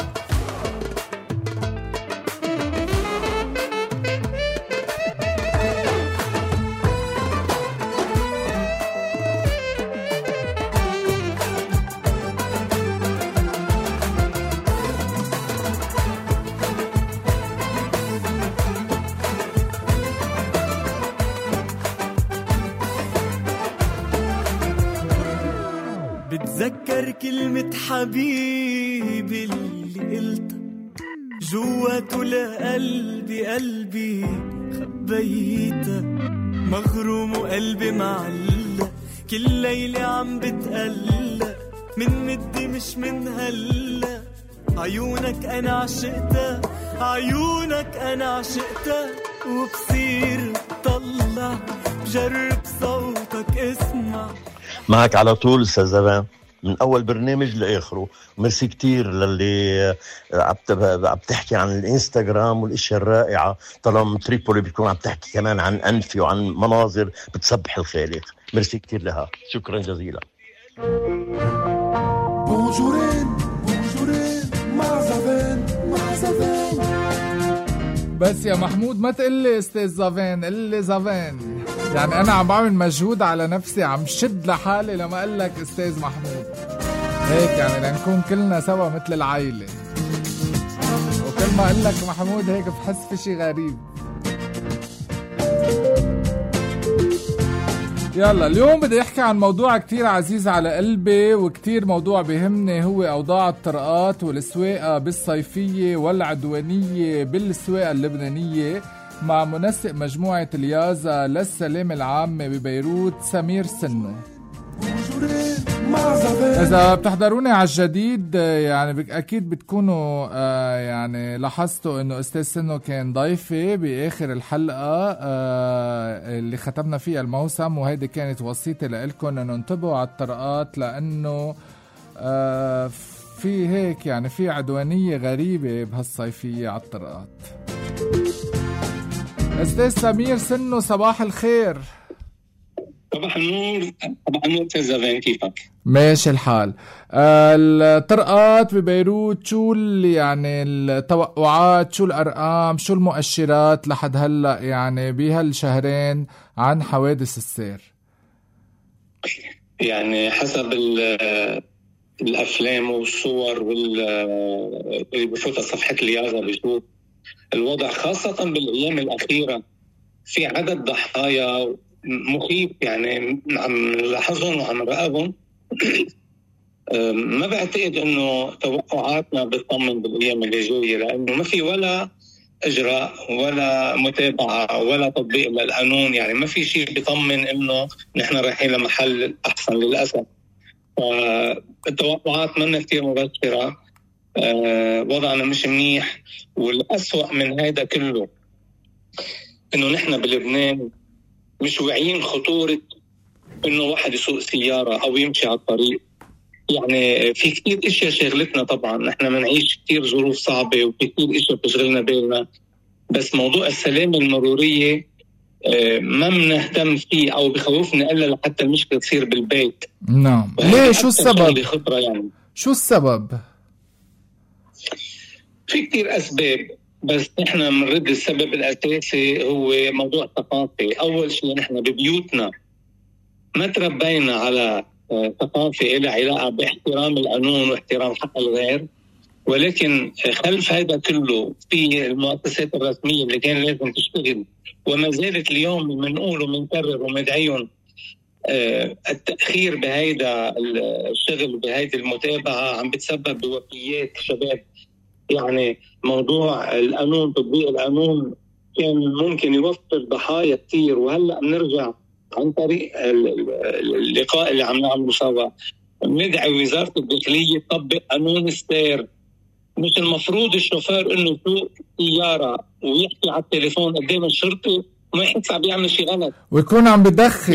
بتذكر كلمة حبيبي اللي قلتها جواته لقلبي، قلبي خبيتها مغروم وقلبي معلق، كل ليلة عم بتقلق من مدي مش من هلا، عيونك أنا عشقتها، عيونك أنا عشقتها، وبصير طلع بجرب صوتك اسمع. معك على طول أستاذ زبان من أول برنامج لآخره. ميرسي كتير للي عم تحكي عن الإنستغرام والإشياء الرائعة، طالما من تريبولي بتكون عم تحكي كمان عن أنفي وعن مناظر بتسبح الخالق. ميرسي كتير لها، شكرا جزيلا. بس يا محمود ما تقلي استاذ زافين، قلي زافين. يعني انا عم بعمل مجهود على نفسي، عم شد لحالي لما اقول لك استاذ محمود هيك، يعني لنكون كلنا سوا مثل العائلة، وكل ما اقول لك محمود هيك بحس في شي غريب. يلا اليوم بدي احكي عن موضوع كتير عزيز على قلبي وكتير موضوع بيهمني، هو اوضاع الطرقات والسواقة بالصيفية والعدوانية بالسواقة اللبنانية، مع منسق مجموعة اليازا للسلامة العامة ببيروت سمير سنو. إذا بتحضروني على الجديد يعني أكيد بتكونوا يعني لاحظتوا إنه أستاذ سنو كان ضيفي بآخر الحلقة اللي ختمنا فيها الموسم، وهيدي كانت وصيتي لإلكم إنه انتبهوا على الطرقات، لأنه في هيك يعني في عدوانية غريبة بهالصيفية على الطرقات. أستاذ سمير سنو صباح الخير. صباح النور. صباح النور أستاذ زافين، كيفك؟ ماشي الحال. الطرقات ببيروت شو يعني التوقعات، شو الأرقام، شو المؤشرات لحد هلأ يعني بهالشهرين عن حوادث السير؟ يعني حسب الأفلام والصور واللي بفوت صفحة اليازا بشوف الوضع، خاصة بالأيام الأخيرة في عدد ضحايا مخيف، يعني عم نلاحظهم وعم نراقبهم. ما بعتقد انه توقعاتنا بتطمن بالايام اللي جايه، لانه ما في ولا اجراء ولا متابعه ولا تطبيق للقانون، يعني ما في شيء بيطمن انه نحن رايحين لمحل احسن للاسف. التوقعات منا كتير مبشره، وضعنا مش منيح، والأسوأ من هذا كله انه نحن بلبنان مش واعيين خطورة انه واحد يسوق سيارة او يمشي على الطريق. يعني في كتير اشياء شغلتنا، طبعا نحن منعيش كتير ظروف صعبة وفي كتير اشياء بتشغلنا بالنا، بس موضوع السلامة المرورية ما بنهتم فيه او بخوفنا الا لحتى المشكلة تصير بالبيت. نعم. ليه؟ شو السبب؟ يعني شو السبب؟ في كتير اسباب، بس نحن بنرد السبب الأساسي هو موضوع الثقافة. أول شيء نحن ببيوتنا ما تربينا على ثقافة إلى علاقة باحترام القانون واحترام حق الغير، ولكن خلف هذا كله في المؤسسات الرسمية اللي كان لازم تشتغل وما زالت اليوم بنقول ومنكرر ومدعيهم التأخير بهيدا الشغل بهيدا المتابعة عم بتسبب بوفيات شباب. يعني موضوع القانون، تطبيق القانون كان ممكن يوفر ضحايا كتير، وهلأ بنرجع عن طريق اللقاء اللي عم نعمله سوا ندعي وزارة الداخلية تطبق قانون السير. مش المفروض الشوفير انه يسوق سيارة ويحكي على التليفون قدام الشرطي وما يحس عم بيعمل شيء غلط، ويكون عم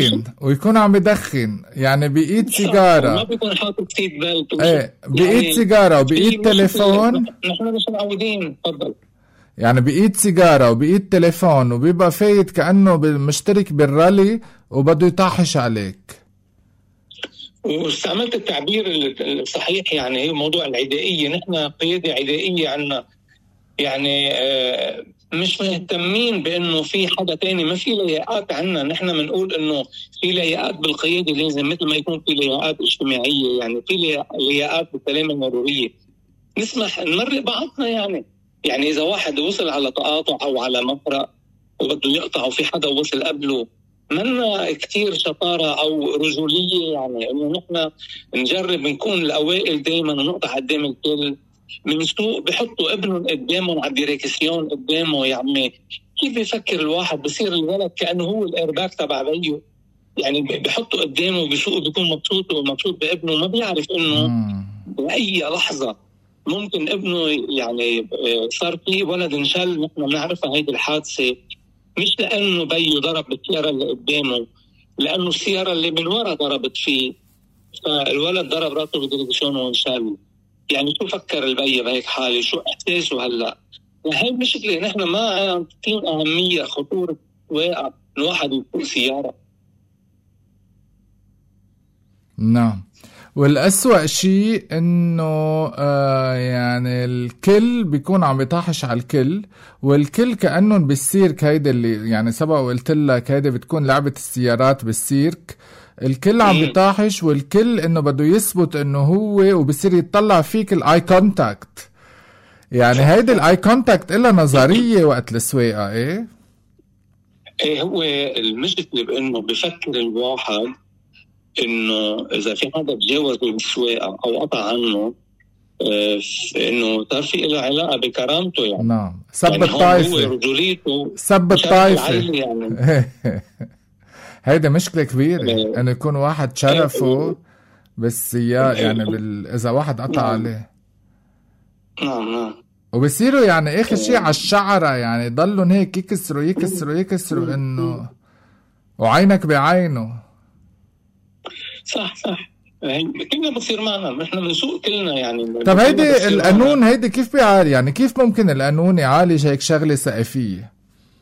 بدخن يعني بإيد سيجارة، ما بيكون حاطط سيت بيلت، ايه بإيد يعني سيجارة وبإيد تليفون. نحن مش معودين. تفضل. يعني بإيد سيجارة وبإيد تليفون وبيبقى فايت كأنه مشترك بالرالي وبده يطاحش عليك. واستعملت التعبير الصحيح، يعني هي موضوع العدائية. نحن قيادة عدائية عنا، يعني مش مهتمين بأنه في حدا تاني. ما في لياقات عنا. نحن منقول أنه في لياقات بالقيادة لازم، مثل ما يكون في لياقات اجتماعية، يعني في لياقات بالسلامة المرورية. نسمح نمرق بعضنا. يعني إذا واحد وصل على تقاطع أو على مفرق وبده يقطع وفي حدا وصل قبله، منا كتير شطارة أو رجولية، يعني إنه نحن نجرب نكون الأوائل دايما ونقطع قدام الكل. من سوق بحطوا ابنهم قدامهم على الديريكسيون قدامه. يا عمي كيف بيفكر الواحد؟ بصير الولد كأنه هو الإيرباك تبع بيه، يعني بحطوا قدامه بسوق بيكون مبسوط ومبسوط بابنه. ما بيعرف إنه بأي لحظة ممكن ابنه يعني صار فيه ولد انشل. نحن بنعرفها هيدي الحادثة مش لأنه بيه ضرب بالسيارة اللي قدامه، لأنه السيارة اللي من ورا ضربت فيه، فالولد ضرب راسه بالدركسيون وانشل. يعني شو فكر البي بهيك حالة؟ شو إحساسه هلأ؟ هاي مشكلة. نحن ما عارفين أهمية خطورة واقع الواحد يسوق سيارة. نعم. والأسوأ شيء إنه يعني الكل بيكون عم بيطاحش على الكل، والكل كأنهم بالسيرك. هيدا اللي يعني سبق وقلت لك، هيدا بتكون لعبة السيارات بالسيرك. الكل عم بيطاحش، والكل إنه بده يثبت إنه هو، وبصير يتطلع فيك الآي كونتاكت. يعني هيدا الآي كونتاكت إلا نظرية وقت السواقة. إيه هو المشكلة بإنه بفكر الواحد إنه إذا في حدا تجاوز بالسواقة أو قطع عنه، إنه صار في له علاقة بكرامته. يعني نعم، سب يعني الطائفة، هو رجوليته، سب الطائفة. يعني هيدا مشكلة كبيرة إنه يكون واحد شرفه بالسيارة، يعني إذا واحد قطع عليه. نعم. وبصيروا يعني آخر شيء على الشعرة، يعني ضلوا هيك يكسروا إنه وعينك بعينه. صح. كلنا بصير معنا، نحن بنسوق كلنا. يعني طب هيدي القانون هيدي كيف بيعالج؟ يعني كيف ممكن القانون يعالج هيك شغلة سقفية؟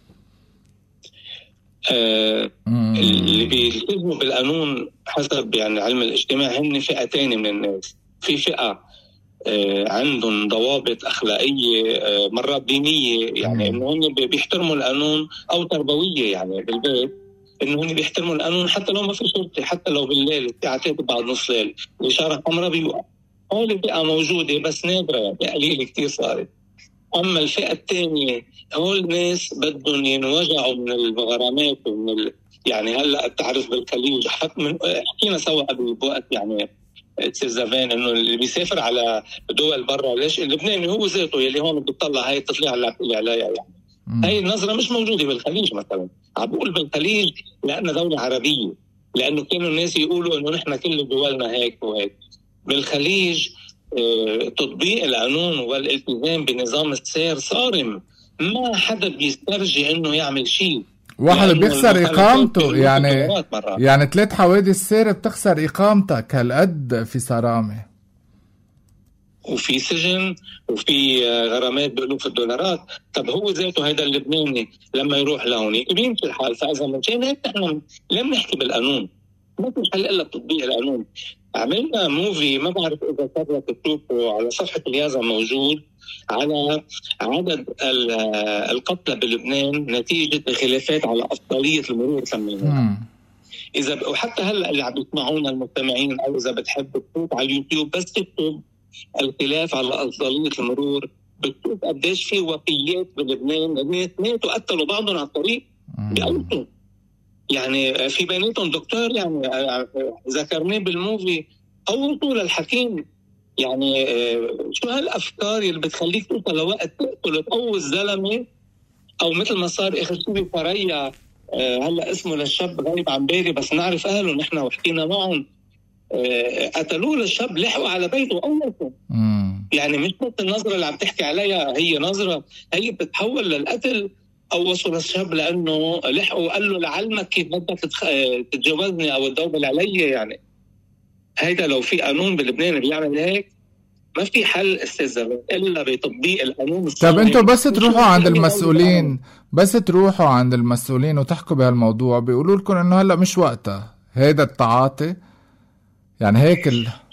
اللي بيلتزموا بالقانون حسب يعني علم الاجتماع هن فئتين من الناس. في فئة عندهم ضوابط أخلاقية، مرات دينية، يعني إنه هن بيحترموا القانون، أو تربوية يعني بالبيت، إنه هن بيحترموا القانون حتى لو ما في شرطة، حتى لو بالليل الساعة 3 بعد نص ليل الإشارة حمراء بيوقف. هول الفئة موجودة بس نادرة، يعني قليل كتير صارت. أما الفئة الثانية هول ناس بدهم ينوجعوا من الغرامات ومن يعني هلأ تعرف بالخليج، حتى من حكينا سوا قبل بوقت يعني زمان إنه اللي بيسافر على دول برا، ليش اللبناني هو ذاته يلي هون بيطلع هاي التطليع اللي عليها يعني. هاي النظرة مش موجودة بالخليج مثلا. عم بقول بالخليج لأننا دولة عربية، لأنه كانوا الناس يقولوا إنه نحن كل دولنا هيك وهيك. بالخليج تطبيق القانون والالتزام بنظام السير صارم، ما حدا بيسترجي إنه يعمل شيء. واحد بيخسر إقامته، يعني 3 حوادث سير بتخسر إقامتك. هالقد في صرامة، وفي سجن، وفي غرامات بألوف الدولارات. طب هو ذاته هيدا اللبناني لما يروح لهوني بيمشي الحال. فإذا من شيء نحن لم نحكي بالقانون، ما في حل إلا تطبيق القانون. عملنا موفي، ما بعرف إذا صارت تشوفه على صفحة اليازا، موجود على عدد القتلى بلبنان نتيجة خلافات على أفضلية المرور سميناها. إذا وحتى هلا اللي عم يسمعونا المستمعين، أو إذا بتحب تفوت على اليوتيوب بس تكتب الخلاف على أفضلية المرور، بتشوف قديش في وفيات بلبنان. الناس ماتوا قتلوا بعضهم على الطريق بأوتو، يعني في بيناتهم دكتور يعني ذكرناه بالموفي أو طول الحكيم. يعني شو هالأفكار اللي بتخليك توصل لوقت تقتل تقوز زلمة، أو مثل ما صار آخر شيء بفريا، هلا اسمه للشاب غايب عن بالي بس نعرف أهله نحن وحكينا معهم. قتلوه للشاب لحقوا على بيته أولكم. يعني مش بس النظرة اللي عم تحكي عليها هي نظرة هي بتتحول للقتل أو وصل الشاب لأنه لحقوا قال له لعلمك كيف بدك تتجوزني أو تدوبل علي. يعني هيدا لو في قانون بلبنان بيعمل هيك ما في حل استاذ إلا بتطبيق القانون. طب انتوا بس تروحوا عند المسؤولين عند المسؤولين وتحكوا بهالموضوع بيقولوا لكم انه هلا مش وقتها هيدا التعاطي. يعني هيك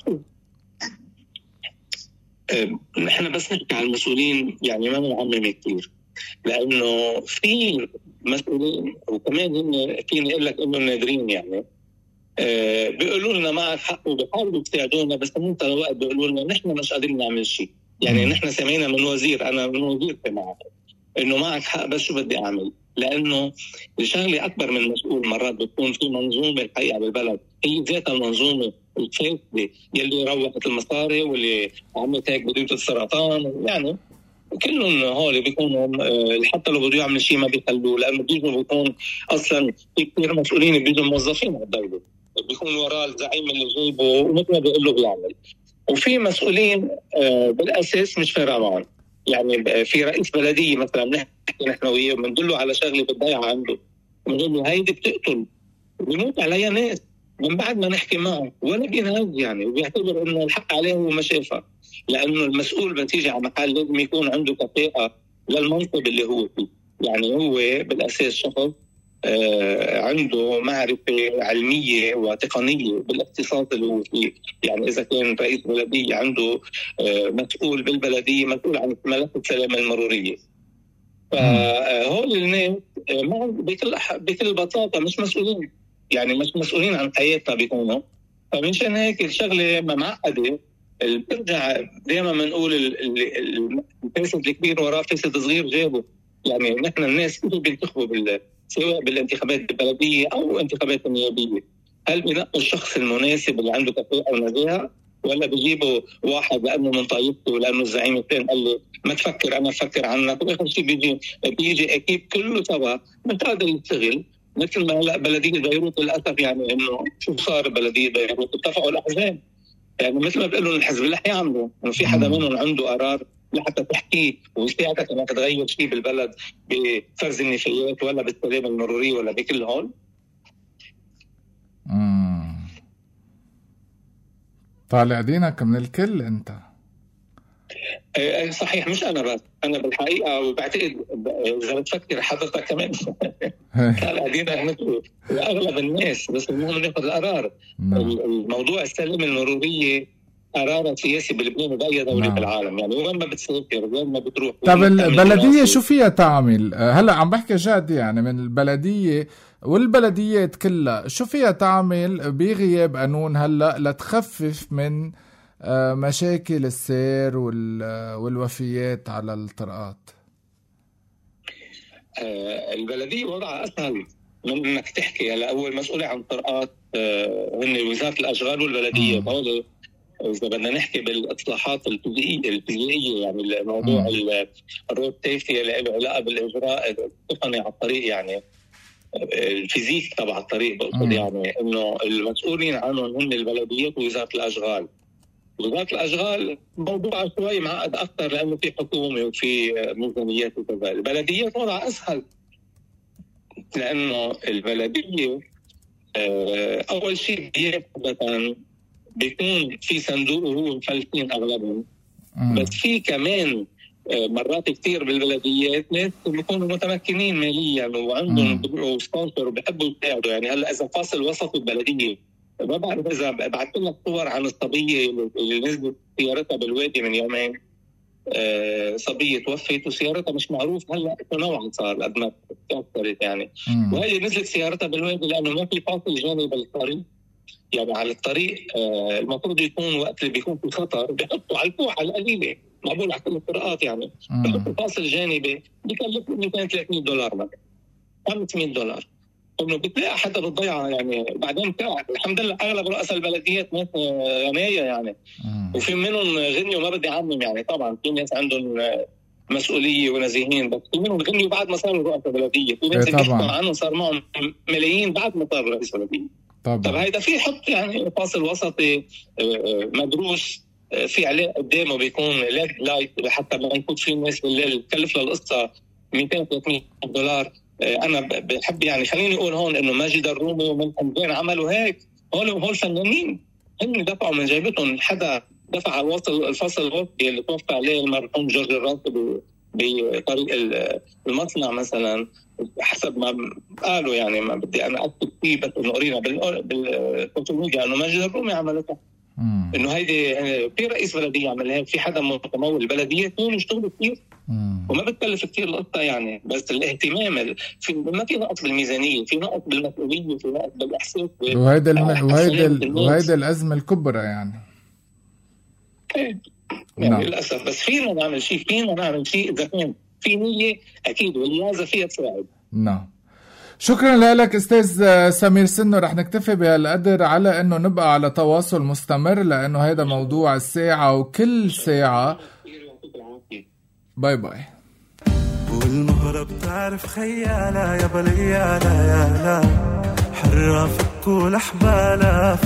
نحن بس نحكي على المسؤولين يعني ما بنعمم كتير لانه في مسؤولين وكمان هم فيني اقول لك انه نادرين. يعني بيقولوا لنا معك حق وبيحاولوا يساعدونا بس من وقت بيقولوا لنا نحن مش قادرين نعمل شيء. يعني نحن سمعنا من وزير، انا من وزير معك انه معك حق بس شو بدي اعمل، لانه الشغله اكبر من مسؤول. مرات بتكون في منظومه الحقيقه بالبلد هي ذاتها المنظومه الفاسده يلي روحت المصاري واللي عملت هيك بدايه السرطان. يعني كلهم هول بيكونوا حتى لو بده يعمل شيء ما بيخلوه لانه بيجوا بيكون اصلا في كثير مسؤولين بيجوا موظفين على الدوله بيكون وراه الزعيم اللي جايبه ومثل ما بيقول له بيعمل. وفي مسؤولين بالاساس مش فارقه معهم. يعني في رئيس بلديه مثلا نحكي نحن وياه بندله على شغله بتضيع عنده بنقول له هيدي بتقتل بيموت عليها ناس من بعد ما نحكي معه ولا بينهز. يعني وبيعتبر انه الحق عليه وما شافها لانه المسؤول بتيجي على محل لازم يكون عنده كفاءه للمنصب اللي هو فيه. يعني هو بالاساس شخص عنده معرفة علمية وتقنية بالاختصاص اللي هو فيه. يعني إذا كان رئيس بلدية عنده مسؤول بالبلدية مسؤول عن ملف السلامة المرورية. فهول الناس بكل بساطة مش مسؤولين. يعني مش مسؤولين عن حياتنا بيكونوا. فمنشان هيك الشغلة معقدة. بترجع دائما بنقول الفاسد الكبير وراه فاسد صغير جابه. يعني نحن الناس كلهم بينتخبوا سواء بالانتخابات البلدية أو انتخابات النيابية. هل بينقوا الشخص المناسب اللي عنده كفاءة ونزاهة ولا بيجيبوا واحد لأنه من طائفته ولأنه الزعيم الثاني قال له ما تفكر أنا أفكر عنك وآخر شيء بيجي أكيد كله سوا مش قادر يشتغل. مثل ما هلا بلدية بيروت للأسف يعني إنه شو صار بلدية بيروت اتفقوا الأحزاب. يعني مثل ما بيقولوا الحزب اللي حيعملوا إنه في حدا منهم عنده قرار لحتى تحكي ويساعدك انك تغير شيء بالبلد بفرز النفايات ولا بالسلامة المرورية ولا بكل هول. طالع دينك من الكل انت. صحيح مش انا بس انا بالحقيقه وبعتقد اذا بتفكر حضرتك كمان طالع دينك مثل واغلب الناس بس المهم ناخذ القرار. الموضوع السلامة المرورية قرار سياسي بلبنان وبأي دولة بالعالم. يعني وين ما بتسافر وين ما بتروح. طب البلدية شو فيها تعمل؟ هلأ عم بحكي جد يعني من البلدية والبلديات كلها شو فيها تعمل بغياب قانون هلأ لتخفف من مشاكل السير والوفيات على الطرقات؟ البلدية وضعها أسهل من انك تحكي. هلا اول مسؤولة عن الطرقات هن وزارة الأشغال والبلدية. هذول إذا بدنا نحكي بالإصلاحات الفيزيائية يعني الموضوع الرود سيفتي اللي له علاقة بالإجراء التقني على الطريق. يعني الفيزيك تبع الطريق بقصد يعني إنه المسؤولين عنهم هم البلديات ووزارة الأشغال. وزارة الأشغال موضوع شوي معقد أكثر لأنه في حكومة وفي ميزانيات وكذا. البلديات وضع أسهل لأنه البلدية أول شيء مثلا بيكون في صندوق وهو مفلسين أغلبهم. بس في كمان مرات كتير بالبلديات ناس بيكونوا متمكنين ماليا وعندهم سبونسر وبيحبوا يساعدوا. يعني هلا إذا فاصل وسط البلدية ما بعرف إذا بعثت لك صور عن الصبية اللي نزلت سيارتها بالوادي من يومين. صبية توفت وسيارتها مش معروف هلا نوعا صار قد ما تأثرت يعني. وهي نزلت سيارتها بالوادي لأنه ما في فاصل جانبي بالطريق. يعني على الطريق المفروض يكون وقت اللي بيكون في خطر بيحطوا على الكوحة القليلة معقول على كل الطرقات. يعني بيحطوا فاصل جانبي بيكلف $200-300 مثلا $500 انه بتلاقي حدا بالضيعه. يعني بعدين الحمد لله اغلب رؤساء البلديات ناس غنيه يعني. وفي منهم غنيوا ما بدي اعمم يعني. طبعا في ناس عندهم مسؤوليه ونزيهين بس في منهم غنيوا بعد ما صاروا رؤساء بلديه. في ناس بيحكوا عنهم صار معهم ملايين بعد ما صار رئيس بلديه. طب هيدا في حط يعني فاصل وسطي مدروس في عليه قدامه بيكون ليد لايت حتى ما يكون في ناس بالليل تكلف للقصة $200-300. أنا بحب يعني خليني أقول هون إنه ماجد الرومي ومن حمدان عملوا هيك. هول فنانين هم دفعوا من جيبتهم. حدا دفع على الفصل الوقتي اللي توفى عليه المرحوم جورج الراتب بطريق المصنع مثلا، حسب ما قالوا يعني. ما بدي أنا أكتب فيه بس إنه قرينا بالسوشيال ميديا إنه ماجد الرومي عملتها. إنه هيدي في رئيس بلدية عمل هيك، في حدا متمول البلدية كانوا يشتغلوا كتير وما بتكلف كتير القطة يعني. بس الاهتمام ما في نقص بالميزانية، في نقص بالمسؤولية، في نقص بالإحساس. وهيدا الأزمة الكبرى يعني. يعني للأسف. بس فينا نعمل شيء إذا كان في نية أكيد والليازة فيها تساعد. نعم. شكرا لك أستاذ سمير سنو. رح نكتفي بهالقدر على أنه نبقى على تواصل مستمر، لأنه هيدا موضوع الساعة وكل ساعة. باي باي. والمهرة بتعرف خيالة يا بليالة يا لا حرة فكول حبالة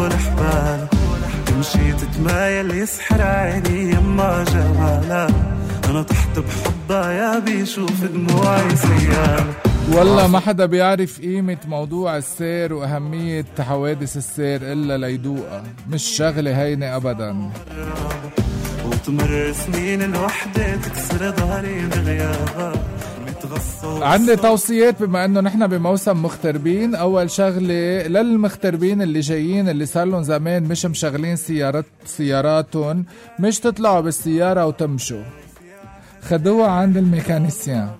تمشي تتمايل يسحر عيني يما جمالة. أنا تحت بحبها يا بيشوف دموعي سيالة. والله ما حدا بيعرف قيمة موضوع السير وأهمية حوادث السير إلا ليدوقها. مش شغلة هينة أبدا. وتمر سنين الوحدة تكسر ظهري بغيابها. عندي توصيات بما انه نحن بموسم مغتربين. اول شغله للمغتربين اللي جايين اللي صار لهم زمان مش مشغلين سياراتهم، مش تطلعوا بالسياره وتمشوا، خدوها عند الميكانيسيان.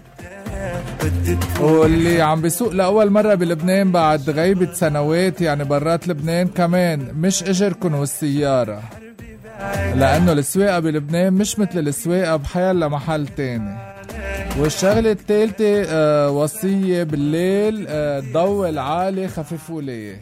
واللي عم بيسوق لاول مره بلبنان بعد غيبه سنوات يعني برات لبنان كمان، مش اجركن والسياره، لانه السواقه بلبنان مش مثل السواقه بحيال محل تاني. والشغلة الثالثة وصية بالليل الضوء العالي خففوا لي.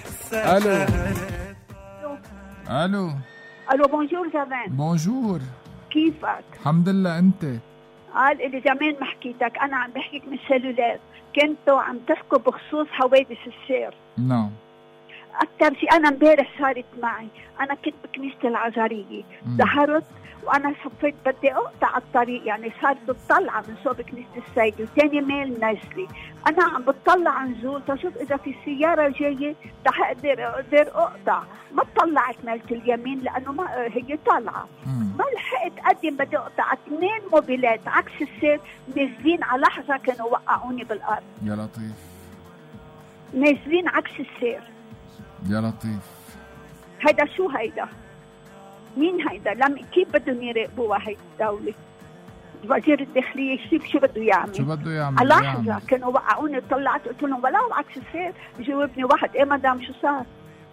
الو بونجور زمان. بونجور، كيفك؟ الحمد لله. انت؟ قال اللي زمان ما حكيتك، انا عم بحكيك من السلولار. كنتوا عم تحكوا بخصوص حوادث السير. نعم. اكثر شيء انا امبارح صارت معي. انا كنت بكنيسة العزارية، ظهرت وانا صفيت بدي اقطع الطريق، يعني صارت بتطلع من صوب كنيسة السيد وثاني ميل نازلي. انا عم بتطلع نزول تشوف اذا في سيارة جاية رح اقدر اقطع. ما طلعت مالت اليمين لانه ما هي طالعة. ما لحقت اقدم بدي اقطع. 2 موبيلات عكس السير نازلين على لحظة كانوا وقعوني بالارض. يا لطيف. نازلين عكس السير. يا لطيف. هيدا شو هيدا؟ مين هيدا؟ كيف بدهم يراقبوها هيدا الدولة؟ وزير الداخلية شو بده يعمل؟ شو بده يعمل؟ على لحظة كانوا وقعوني طلعت قلت لهم ولا عكس السير. جاوبني واحد ايه مدام شو صار؟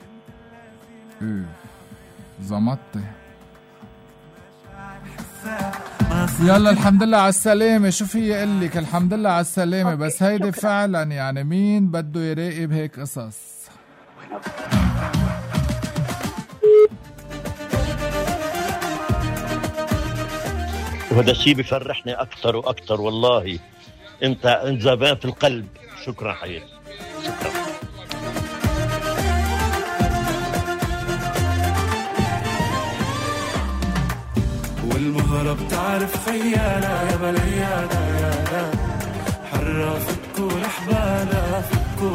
زمطتي. يلا الحمد لله على السلامة. شو في يقلك؟ الحمد لله على السلامة. بس هيدي فعلا يعني مين بده يراقب هيك قصص؟ وهذا الشيء بفرحني أكتر وأكتر والله. أنت زبان في القلب. شكرا حياتي. شكرا. والمهرة بتعرف خيالة يا بليالة يا لا حرة فكول حبالة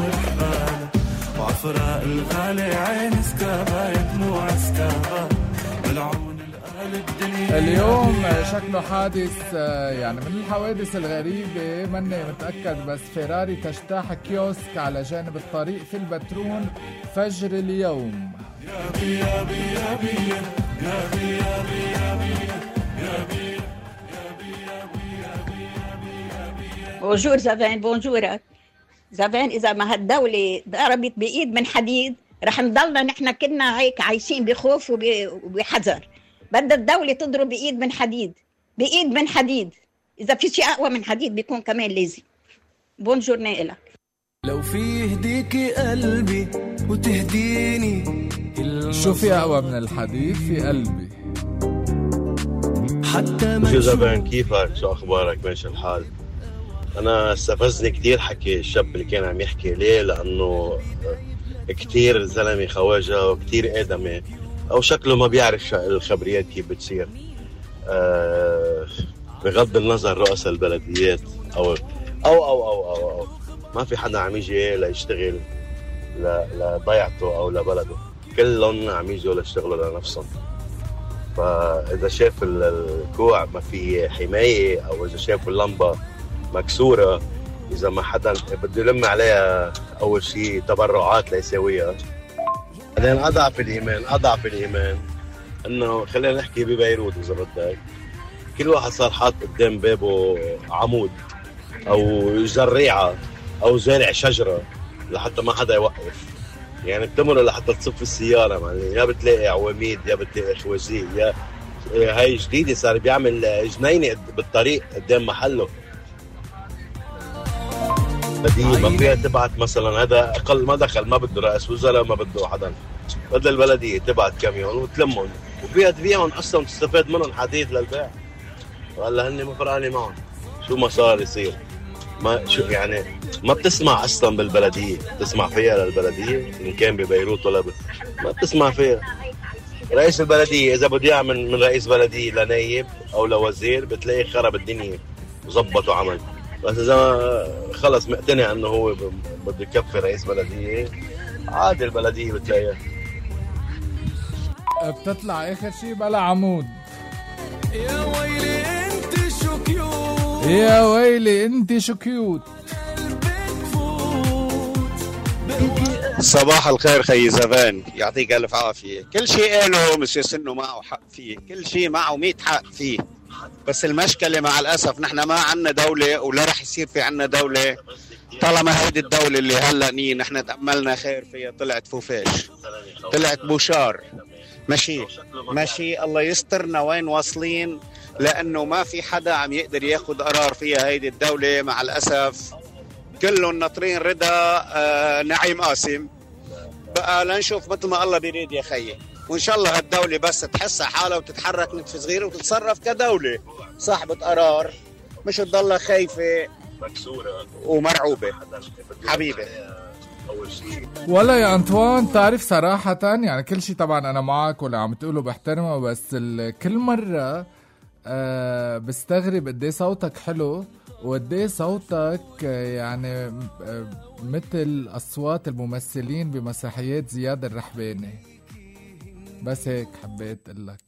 وعفراء الغالي عين سكابة يا دموع سكابة بالعون القلب الدنيا. اليوم شكله حادث يعني من الحوادث الغريبة، ماني متأكد، بس فيراري تجتاح كيوسك على جانب الطريق في البترون فجر اليوم. بونجور زبان. بونجورك زبان. إذا ما هالدولة ضربت بإيد من حديد رح نضلنا نحن كنا هيك عايشين بخوف وبحذر. بدها الدولة تضرب بإيد من حديد، بإيد من حديد. إذا في شيء أقوى من حديد بيكون كمان لازم. بونجور نائلك. لو في يهديكي قلبي وتهديني. شو في أقوى من الحديد في قلبي؟ حتى ما شو زبان كيفك؟ شو أخبارك؟ ماشي الحال؟ أنا استفزني كتير حكي الشاب اللي كان عم يحكي ليه، لأنه كتير زلمة خواجة وكتير آدمي، أو شكله ما بيعرف الخبريات كيف بتصير. بغض النظر رؤساء البلديات أو أو أو أو أو, أو. ما في حدا عم يجي ليشتغل لضيعته أو لبلده، كلهم عم يجوا ليشتغلوا لنفسهم. فإذا شاف الكوع ما في حماية، أو إذا شاف اللمبة مكسورة، إذا ما حدا بده يلم عليها أول شيء تبرعات ليساويها. بعدين أضعف الإيمان إنه خلينا نحكي ببيروت إذا بدك، كل واحد صار حاط قدام بابه عمود أو زريعة أو زارع شجرة لحتى ما حدا يوقف. يعني بتمروا لحتى تصف السيارة معلم، يا بتلاقي عواميد يا بتلاقي خوازيق، يا هاي جديدة صار بيعمل جنينة بالطريق قدام محله. بديه ما فيها تبعت مثلا، هذا أقل ما دخل، ما بده رئيس وزراء، ما بده حدا، بدل البلدية تبعت كاميون وتلمهم وفيها تبيعهم أصلا وتستفاد منهم حديد للبيع. وهلا هني مفرقاني معهم شو ما صار يصير. ما شو يعني ما بتسمع اصلا بالبلديه، بتسمع فيها للبلديه ان كان ببيروت ولا ما بتسمع فيها. رئيس البلديه اذا بده يعمل من رئيس بلديه لنايب او لوزير بتلاقي خرب الدنيا وظبط وعمل. بس اذا خلص مقتنع انه هو بده يكفي رئيس بلديه، عادي البلديه بتلاقيها بتطلع اخر شيء بلا عمود. يا ويلي انت شو كيوت، يا ويلي انت شو كيوت. صباح الخير خي زبان، يعطيك الف عافيه. كل شيء قاله مسيو سنو معه حق فيه، كل شيء معه 100 حق فيه، بس المشكله مع الاسف نحن ما عنا دوله ولا رح يصير في عنا دوله طالما هيدي الدوله اللي هلا نحن تاملنا خير فيها طلعت فوفاش، طلعت بوشار. ماشي الله يسترنا وين واصلين، لأنه ما في حدا عم يقدر ياخد قرار فيها هيدي الدولة مع الأسف. كلهم ناطرين رضا نعيم قاسم. بقى لنشوف مثل ما الله بيريد يا خيي، وإن شاء الله هالدولة بس تحس حالها وتتحرك نتف صغير وتتصرف كدولة صاحبة قرار، مش تضلها خايفة ومرعوبة حبيبي. ولا يا أنطوان تعرف صراحة يعني كل شيء طبعا أنا معك واللي عم تقوله بحترمه، بس كل مرة بستغرب قديه صوتك حلو وقديه صوتك يعني مثل أصوات الممثلين بمسرحيات زياد الرحباني. بس هيك حبيت قلك.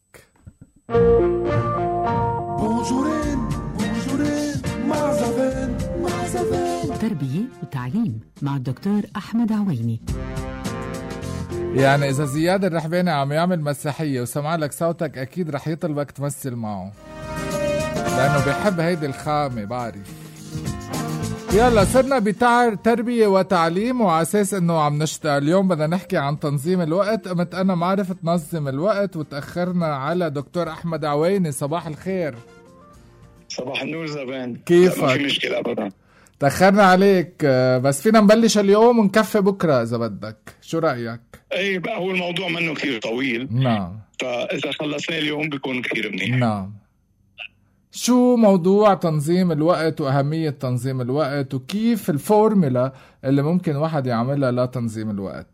بونجورين مع زبان تربية وتعليم مع الدكتور أحمد عويني. يعني إذا زياد الرحباني عم يعمل مسرحية وسمع لك صوتك أكيد رح يطلبك تمثل معه، لأنه بيحب هيدي الخامة بعرف. يلا صرنا بتربية وتعليم، وعساس إنه عم نشتغل اليوم بدنا نحكي عن تنظيم الوقت. قمت أنا ما عرفت نظم الوقت وتأخرنا على دكتور أحمد عويني. صباح الخير. صباح النور زبان، كيفك؟ ما في مشكلة أبدا، تأخرنا عليك، بس فينا نبلش اليوم ونكفي بكرة إذا بدك. شو رأيك؟ أي بقى هو الموضوع منه كثير طويل. نعم، فإذا خلصنا اليوم بيكون كثير منيح. نعم. شو موضوع تنظيم الوقت وأهمية تنظيم الوقت، وكيف الفورمولا اللي ممكن واحد يعملها لتنظيم الوقت؟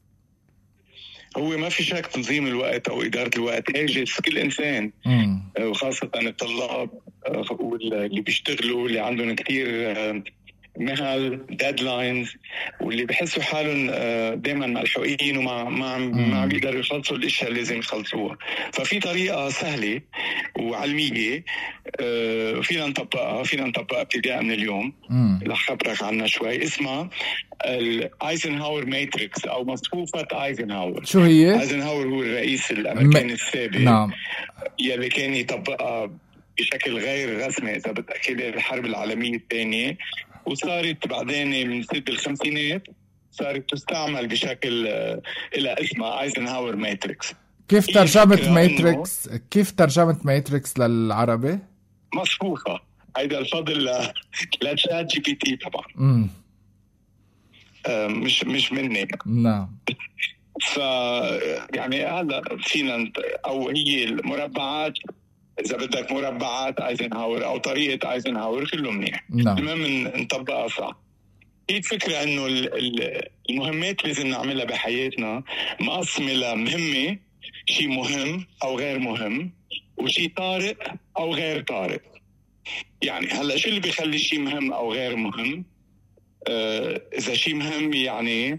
هو ما في شك تنظيم الوقت أو إدارة الوقت هاجس كل إنسان، وخاصة الطلاب واللي بيشتغلوا اللي عندهم كتير مهل ديدلاينز، واللي بحسوا حالهم دائما ملحوقين وما عم بيقدروا يخلصوا الاشياء اللي لازم يخلصوها. ففي طريقه سهله وعلميه فينا نطبقها ابتداء من اليوم. رح خبرك عنها شوي. اسمها الايزنهاور ماتريكس او مصفوفه ايزنهاور. شو هي؟ ايزنهاور هو الرئيس الامريكي السابق. نعم. يلي كان يطبقها بشكل غير رسمي اذا بدك خلال الحرب العالميه الثانيه، وصارت بعدين من سنة الخمسينات صارت تستعمل بشكل إلى اسمها ايزنهاور ماتريكس. كيف ترجمة ماتريكس؟ كيف ترجمة ماتريكس للعربي؟ مصفوفة. هيدا الفضل لتشات جي بي تي طبعا. مش مني. نعم. يعني هلا فينا او هي المربعات إذا بدك مربعات ايزنهاور أو طريقة ايزنهاور كله منيح. نعم. المهم نطبقها صح. هي الفكرة انه المهمات لازم نعملها بحياتنا مقسمة لمهمة، شيء مهم او غير مهم، وشيء طارئ او غير طارئ. يعني هلا شو اللي بيخلي شيء مهم او غير مهم؟ اذا شيء مهم يعني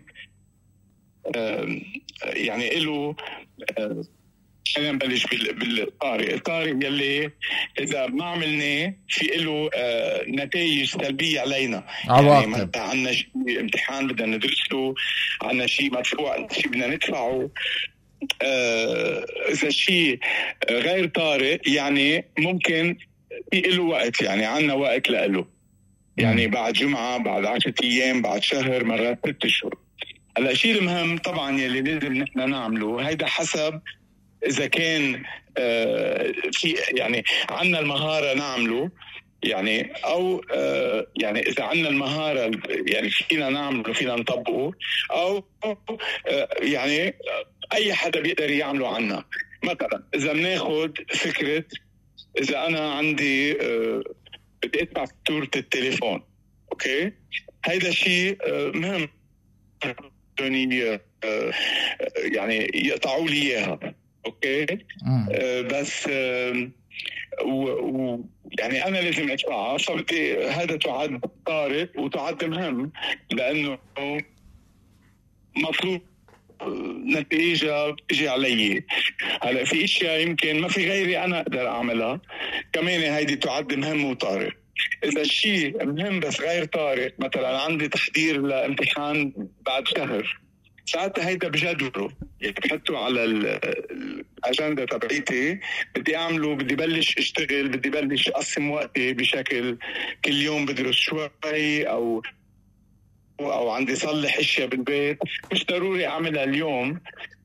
له خلينا نبلش بالطارئ. الطارئ يلي اذا ما عملناه في له نتائج سلبيه علينا. عواقب. يعني عندنا شيء امتحان بدنا ندرسه، عندنا شيء مدفوع، شيء بدنا ندفعه. اذا شيء غير طارئ يعني ممكن في له وقت، يعني عندنا وقت له، يعني بعد جمعه، بعد 10 ايام، بعد شهر، مرات 6 اشهر. هلا الشيء المهم طبعا يلي لازم نحن نعمله هيدا حسب إذا كان في يعني عنا المهارة نعمله، يعني أو يعني إذا عنا المهارة يعني فينا نعمله، فينا نطبقه، أو يعني أي حدا بيقدر يعمله عنا. مثلا إذا بناخد فكرة، إذا أنا عندي بدي أدفع فاتورة التليفون، أوكي، هيدا شيء مهم يعني يقطعوا لي إياها، اوكي. بس يعني انا لازم ادفعها، فبدي هذا تعد طارئ وتعد مهم، لانه مطلوب نتيجة بتجي علي. هلا في اشياء يمكن ما في غيري انا اقدر اعملها، كمان هيدي تعد مهم وطارئ. اذا الشيء مهم بس غير طارئ، مثلا عندي تحضير لامتحان بعد شهر، ساعتها هيدا بجدوله، يعني بحطه على الأجندة تبعيتي، بدي أعمله، بدي بلش أشتغل، بدي بلش أقسم وقتي بشكل كل يوم بدرس شوي، أو عندي صلح أشياء بالبيت، مش ضروري أعملها اليوم.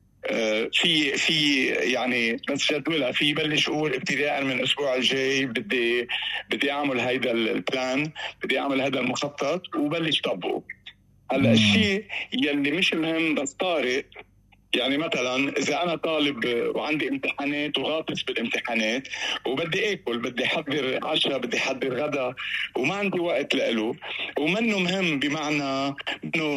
في يعني بس جدولها، في بلش أقول ابتداء من الأسبوع الجاي بدي أعمل هيدا البلان، بدي أعمل هذا المخطط وبلش طبقه. هلا الشيء يلي مش مهم بس طارئ، يعني مثلا اذا انا طالب وعندي امتحانات وغاطس بالامتحانات وبدي اكل، بدي احضر عشاء، بدي احضر غدا، وما عندي وقت له، ومنه مهم بمعنى انه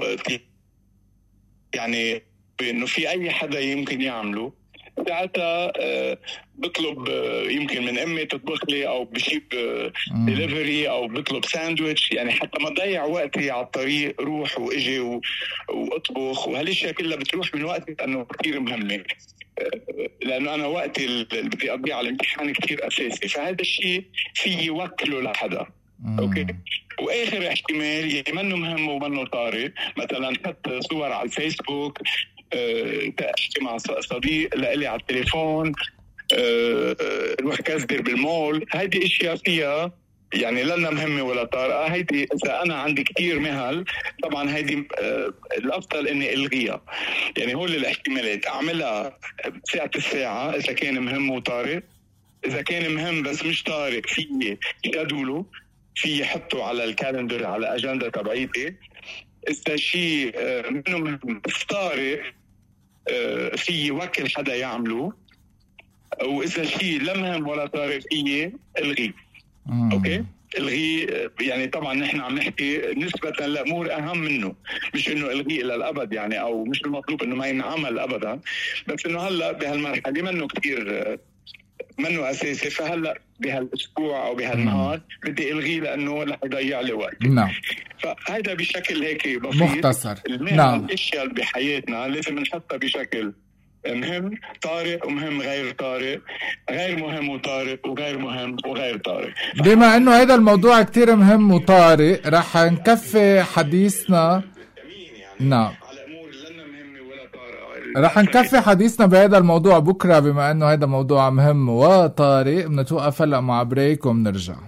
يعني انه في اي حدا يمكن يعمله، ساعتها بطلب يمكن من امي تطبخ لي، او بجيب ديليفري، او بطلب ساندويتش، يعني حتى ما اضيع وقتي على الطريق، روح واجي واطبخ، وهالاشياء كلها بتروح من وقتي لانه كثير مهمه، لانه انا وقتي اللي بدي اقضيه على الامتحان كثير اساسي. فهذا الشيء في يوكله لحدا، اوكي. واخر احتمال يعني منه مهم ومنه طارئ، مثلا حط صور على الفيسبوك، تحكي مع صديق لإلي على التليفون، نروح كذبر بالمول، هيدي اشياء فيها يعني لنا مهمة ولا طارئة. هيدي اذا انا عندي كتير مهل، طبعا هيدي الافضل اني الغيها. يعني هول الاحتمالات، اعملها ساعة الساعة اذا كان مهم وطارئ، اذا كان مهم بس مش طارئ في جدوله، في يحطه على الكالندر، على اجندة تبعيتي. إذا شيء منه مهم بس طارئ، في وكل حدا يعمله، وإذا شيء لا مهم ولا طارئ فيه الغي. أوكي، الغي. يعني طبعا نحن عم نحكي نسبة لأمور أهم منه، مش إنه الغي إلى الأبد يعني، أو مش المطلوب إنه ما ينعمل أبدا، بس إنه هلا بهالمرحلة منه كتير منه أساسي. فهلا بهالأسبوع أو بهالنهار بدي ألغيه لأنه رح يضيع لي وقت. نعم. فهذا بشكل هيك بسيط مختصر. نعم. الأشياء اللي بحياتنا لازم نحطها بشكل مهم، طارئ ومهم، غير طارئ، غير مهم وطارئ، وغير مهم وغير طارئ. بما انه هذا الموضوع كتير مهم وطارئ، رح نكفي حديثنا. نعم، رح نكفي حديثنا بهذا الموضوع بكرة، بما انه هذا موضوع مهم وطارئ. بنتوقف هلا مع بريك وبنرجع.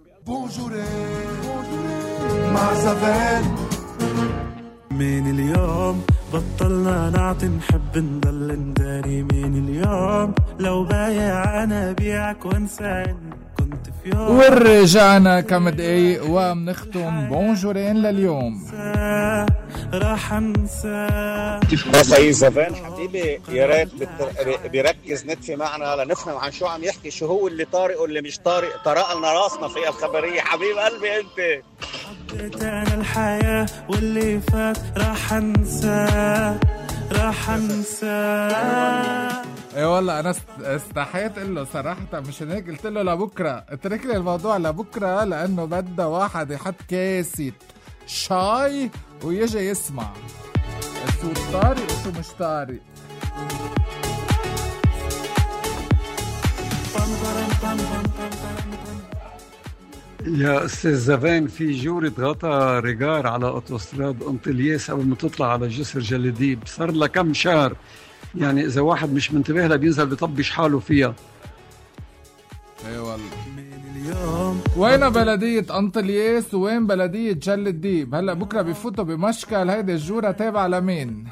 مع زفان. من اليوم بطلنا نعطي، نحب نضل نداري. من اليوم لو بايع انا بيعك وانسى كنت في يوم. ورجعنا كم دقايق وبنختم بونجورين لليوم. راح انسى. بس يا زفان حبيبي، يا ريت بيركز نتفي معنا لنفهم عن شو عم يحكي، شو هو اللي طارئ واللي مش طارئ. طرق لنا راسنا في الخبرية حبيب قلبي انت. أنا الحياة واللي فات راح أنساه راح أنساه. اي والله انا استحيت له صراحة، مش هيك قلت له لبكرة اترك لي الموضوع لبكرة، لانه بده واحد يحط كاسة شاي ويجي يسمع شو طارق وشو مش طارق. يا استاذ زفان، في جورة غطا ريجار على اوتوستراد انطلياس قبل ما تطلع على جسر جلديب، صار لها كم شهر، يعني اذا واحد مش منتبه لها بينزل بيطبش حاله فيها. اي والله. وين بلدية انطلياس وين بلدية جلديب؟ هلا بكره بفوتوا بمشكل. هيدي الجورة تابعة لمين؟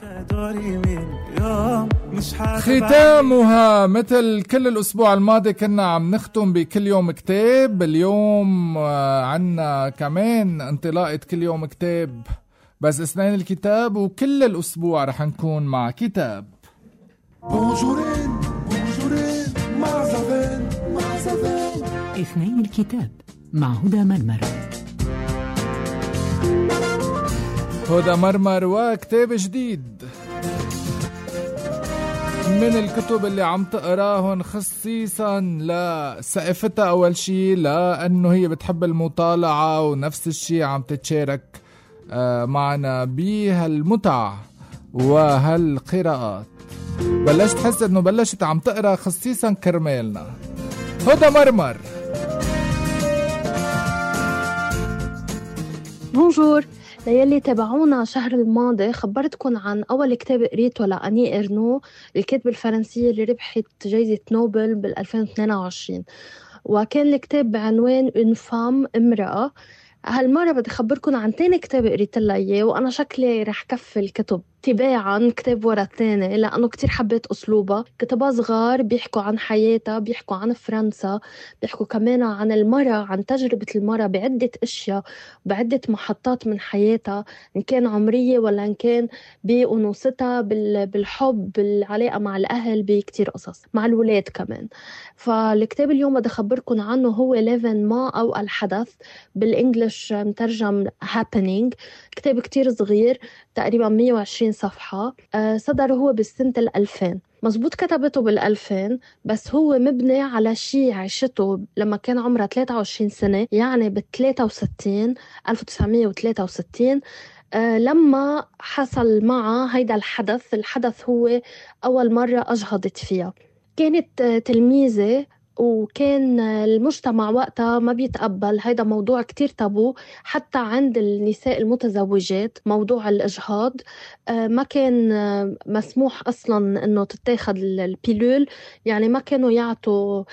ختامها مثل كل الأسبوع الماضي كنا عم نختم بكل يوم كتاب. اليوم عنا كمان انطلاقة كل يوم كتاب، بس اثنين الكتاب، وكل الأسبوع رح نكون مع كتاب. بونجورين مع زفان اثنين الكتاب مع هدى مرمر. هدى مرمر وكتاب جديد من الكتب اللي عم تقراهن خصيصا لسقفتها. أول شي لأنه هي بتحب المطالعة، ونفس الشي عم تتشارك معنا بهالمتع وهالقراءات. بلشت تحس انه بلشت عم تقرا خصيصا كرمالنا. هدى مرمر. بونجور. ليلي تابعونا شهر الماضي خبرتكم عن أول كتاب قريته لأني إرنو، الكاتبة الفرنسية اللي ربحت جائزة نوبل بال2022، وكان الكتاب بعنوان Une femme، امرأة. هالمرة بدي أخبركم عن تاني كتاب قريت لها إياه، وأنا شكلي رح كفي الكتب تباعا كتاب ورا الثاني، لأنه كتير حبيت أسلوبها. كتبها صغار بيحكوا عن حياتها، بيحكوا عن فرنسا، بيحكوا كمان عن المرأة، عن تجربة المرأة بعدة أشياء، بعدة محطات من حياتها، إن كان عمرية ولا إن كان بأنوثتها، بالحب، بالعلاقة مع الأهل، بكتير قصص مع الولاد كمان. فالكتاب اليوم بدي أخبركم عنه هو ليفن ما أو الحدث، بالإنجليش مترجم happening. كتاب كتير صغير تقريبا 120 صفحة. صدر هو بالسنة 2000. مزبوط كتبته بال2000، بس هو مبني على شيء عشته لما كان عمرها 23 سنة، يعني ب63 1963 لما حصل معها هيدا الحدث. الحدث هو أول مرة أجهضت فيها. كانت تلميذة، وكان المجتمع وقتها ما بيتقبل هيدا موضوع كتير تابو حتى عند النساء المتزوجات. موضوع الإجهاض ما كان مسموح أصلا أنه تتاخد البيلول، يعني ما كانوا يعطوا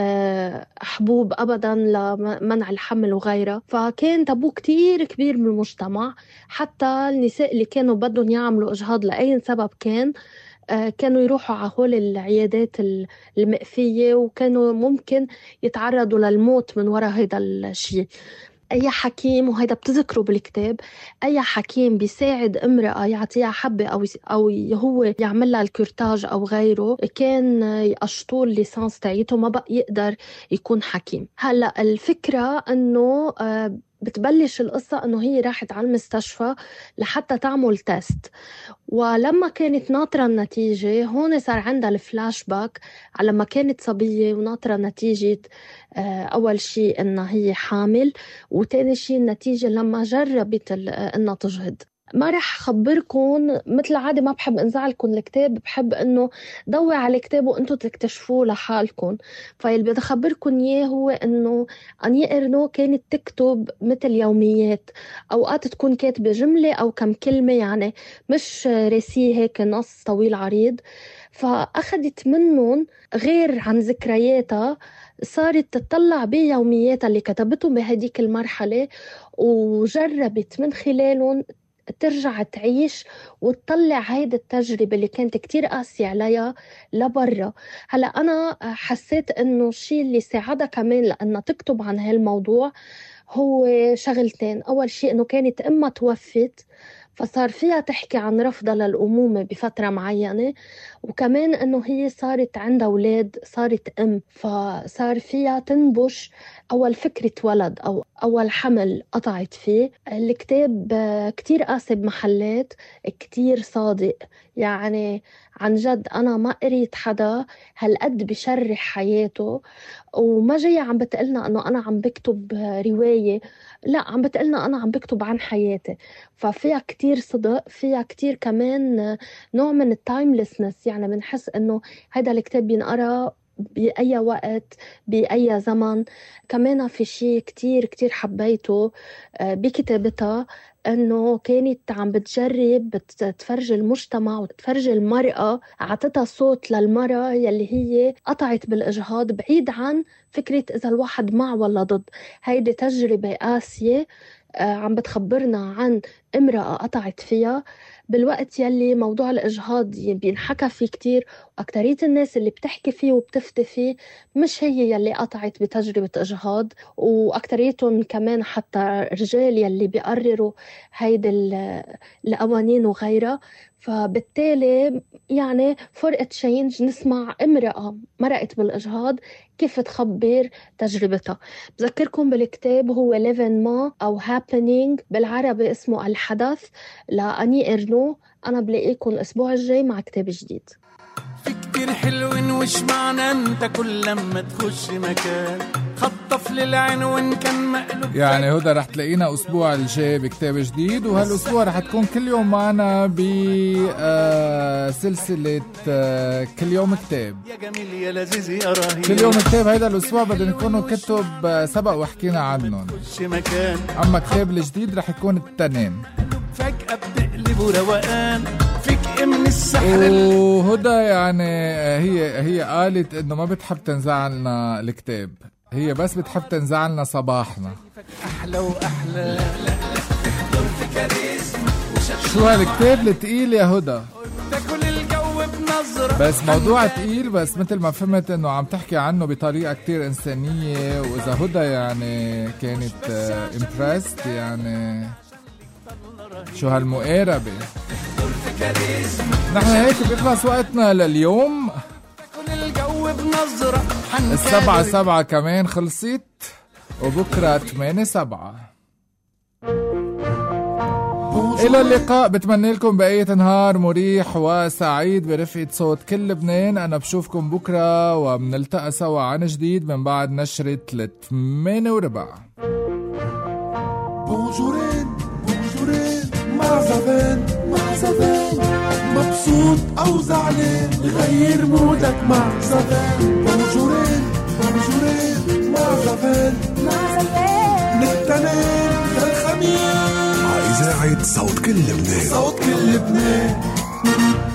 حبوب أبدا لمنع الحمل وغيرها. فكان تابو كتير كبير من المجتمع. حتى النساء اللي كانوا بدهم يعملوا إجهاض لأي سبب كانوا يروحوا على هول العيادات المقفية، وكانوا ممكن يتعرضوا للموت من وراء هذا الشيء. أي حكيم، وهذا بتذكره بالكتاب، أي حكيم بيساعد امرأة يعطيها حبة أو هو يعمل لها الكورتاج أو غيره، كان يقشطوا الليسانس تاعيته، ما بقى يقدر يكون حكيم. هلأ الفكرة أنه بتبلش القصة أنه هي راحت على المستشفى لحتى تعمل تيست، ولما كانت ناطرة النتيجة هون صار عندها الفلاش باك على ما كانت صبية وناطرة نتيجة أول شيء أنها هي حامل، وتاني شيء النتيجة لما جربت أنها تجهض. ما رح خبركم مثل عادة، ما بحب انزعلكم الكتاب، بحب انه ضوي على الكتاب وانتم تكتشفوه لحالكم. فاللي بدي اخبركم اياه هو انه اني إرنو كانت تكتب مثل يوميات، اوقات تكون كاتبة جملة او كم كلمة، يعني مش ريسي هيك نص طويل عريض. فاخذت منهم غير عن ذكرياتها، صارت تطلع بيومياتها اللي كتبته بهديك المرحلة، وجربت من خلالهم ترجع تعيش وتطلع هيدا التجربة اللي كانت كتير قاسية عليها لبرا. هلأ أنا حسيت إنه الشيء اللي ساعدها كمان لأنها تكتب عن هالموضوع هو شغلتين. أول شيء إنه كانت أمها توفت فصار فيها تحكي عن رفضها للأمومة بفترة معينة، وكمان أنه هي صارت عندها أولاد، صارت أم، فصار فيها تنبش أول فكرة ولد أو أول حمل قطعت فيه. الكتاب كتير قاسي بمحلات، كتير صادق، يعني عن جد أنا ما قريت حدا هالقد بشرح حياته، وما جاي عم بتقلنا أنه أنا عم بكتب رواية، لا، عم بتقلنا أنا عم بكتب عن حياتي. ففيها كتير صدق، فيها كتير كمان نوع من التايملسنس، يعني بنحس أنه هذا الكتاب بينقرأ بأي وقت بأي زمن. كمان في شيء كتير كتير حبيته بكتابتها، أنه كانت عم بتجرب تفرج المجتمع وتفرج المرأة، عطتها صوت للمرأة يلي هي قطعت بالإجهاض، بعيد عن فكرة إذا الواحد مع ولا ضد. هيدي تجربة قاسية عم بتخبرنا عن امرأة قطعت فيها بالوقت يلي موضوع الإجهاض بينحكى فيه كتير، وأكترية الناس اللي بتحكي فيه وبتفتي فيه مش هي يلي قطعت بتجربة إجهاض، وأكتريتهم كمان حتى رجال يلي بيقرروا هيدي القوانين وغيرها. فبالتالي يعني فرقة تشينج نسمع امرأة مرقت بالإجهاض كيف تخبر تجربتها. بذكركم بالكتاب هو ليفينمون أو هابينينج، بالعربي اسمه الحدث، لأني إرنو. أنا بلاقيكم الأسبوع الجاي مع كتاب جديد. في كتير حلوين، وش معنى انت كل لما تخش مكان خطف للعنوان كان مقلوب. يعني هدى رح تلاقينا أسبوع الجاي بكتاب جديد، وهالأسبوع رح تكون كل يوم معنا بسلسلة كل يوم كتاب. يا جميل يا لذيذ يا رهيب، كل يوم كتاب. هيدا الأسبوع بدنا نكونوا كتب سبق وحكينا عنهم، أما كتاب الجديد رح يكون التنين. فجأة بتقلبوا روقان فيك من السحر. وهدى يعني هي قالت إنه ما بتحب تنزعلنا الكتاب، هي بس بتحب تنزعلنا صباحنا. أحلى وأحلى شو هالكتاب التقيل يا هدى؟ تاكل الجو بنظرة، بس موضوع تقيل، بس مثل ما فهمت إنه عم تحكي عنه بطريقة كتير إنسانية. وإذا هدى يعني كانت impressed، يعني شو هالمقاربة. نحن هيك بيخلص وقتنا لليوم. السبعة كمان خلصت، وبكرة 8/7. إلى اللقاء، بتمنى لكم بقية نهار مريح وسعيد برفقة صوت كل لبنان. أنا بشوفكم بكرة وبنلتقى سوا عن جديد من بعد نشرة 8:15. بونجورين مع زفان مبسوط أو زعلان، غير مودك مع زفان. بونجورين مع زفان نتنين للخميس. إذاعة صوت كل لبنان.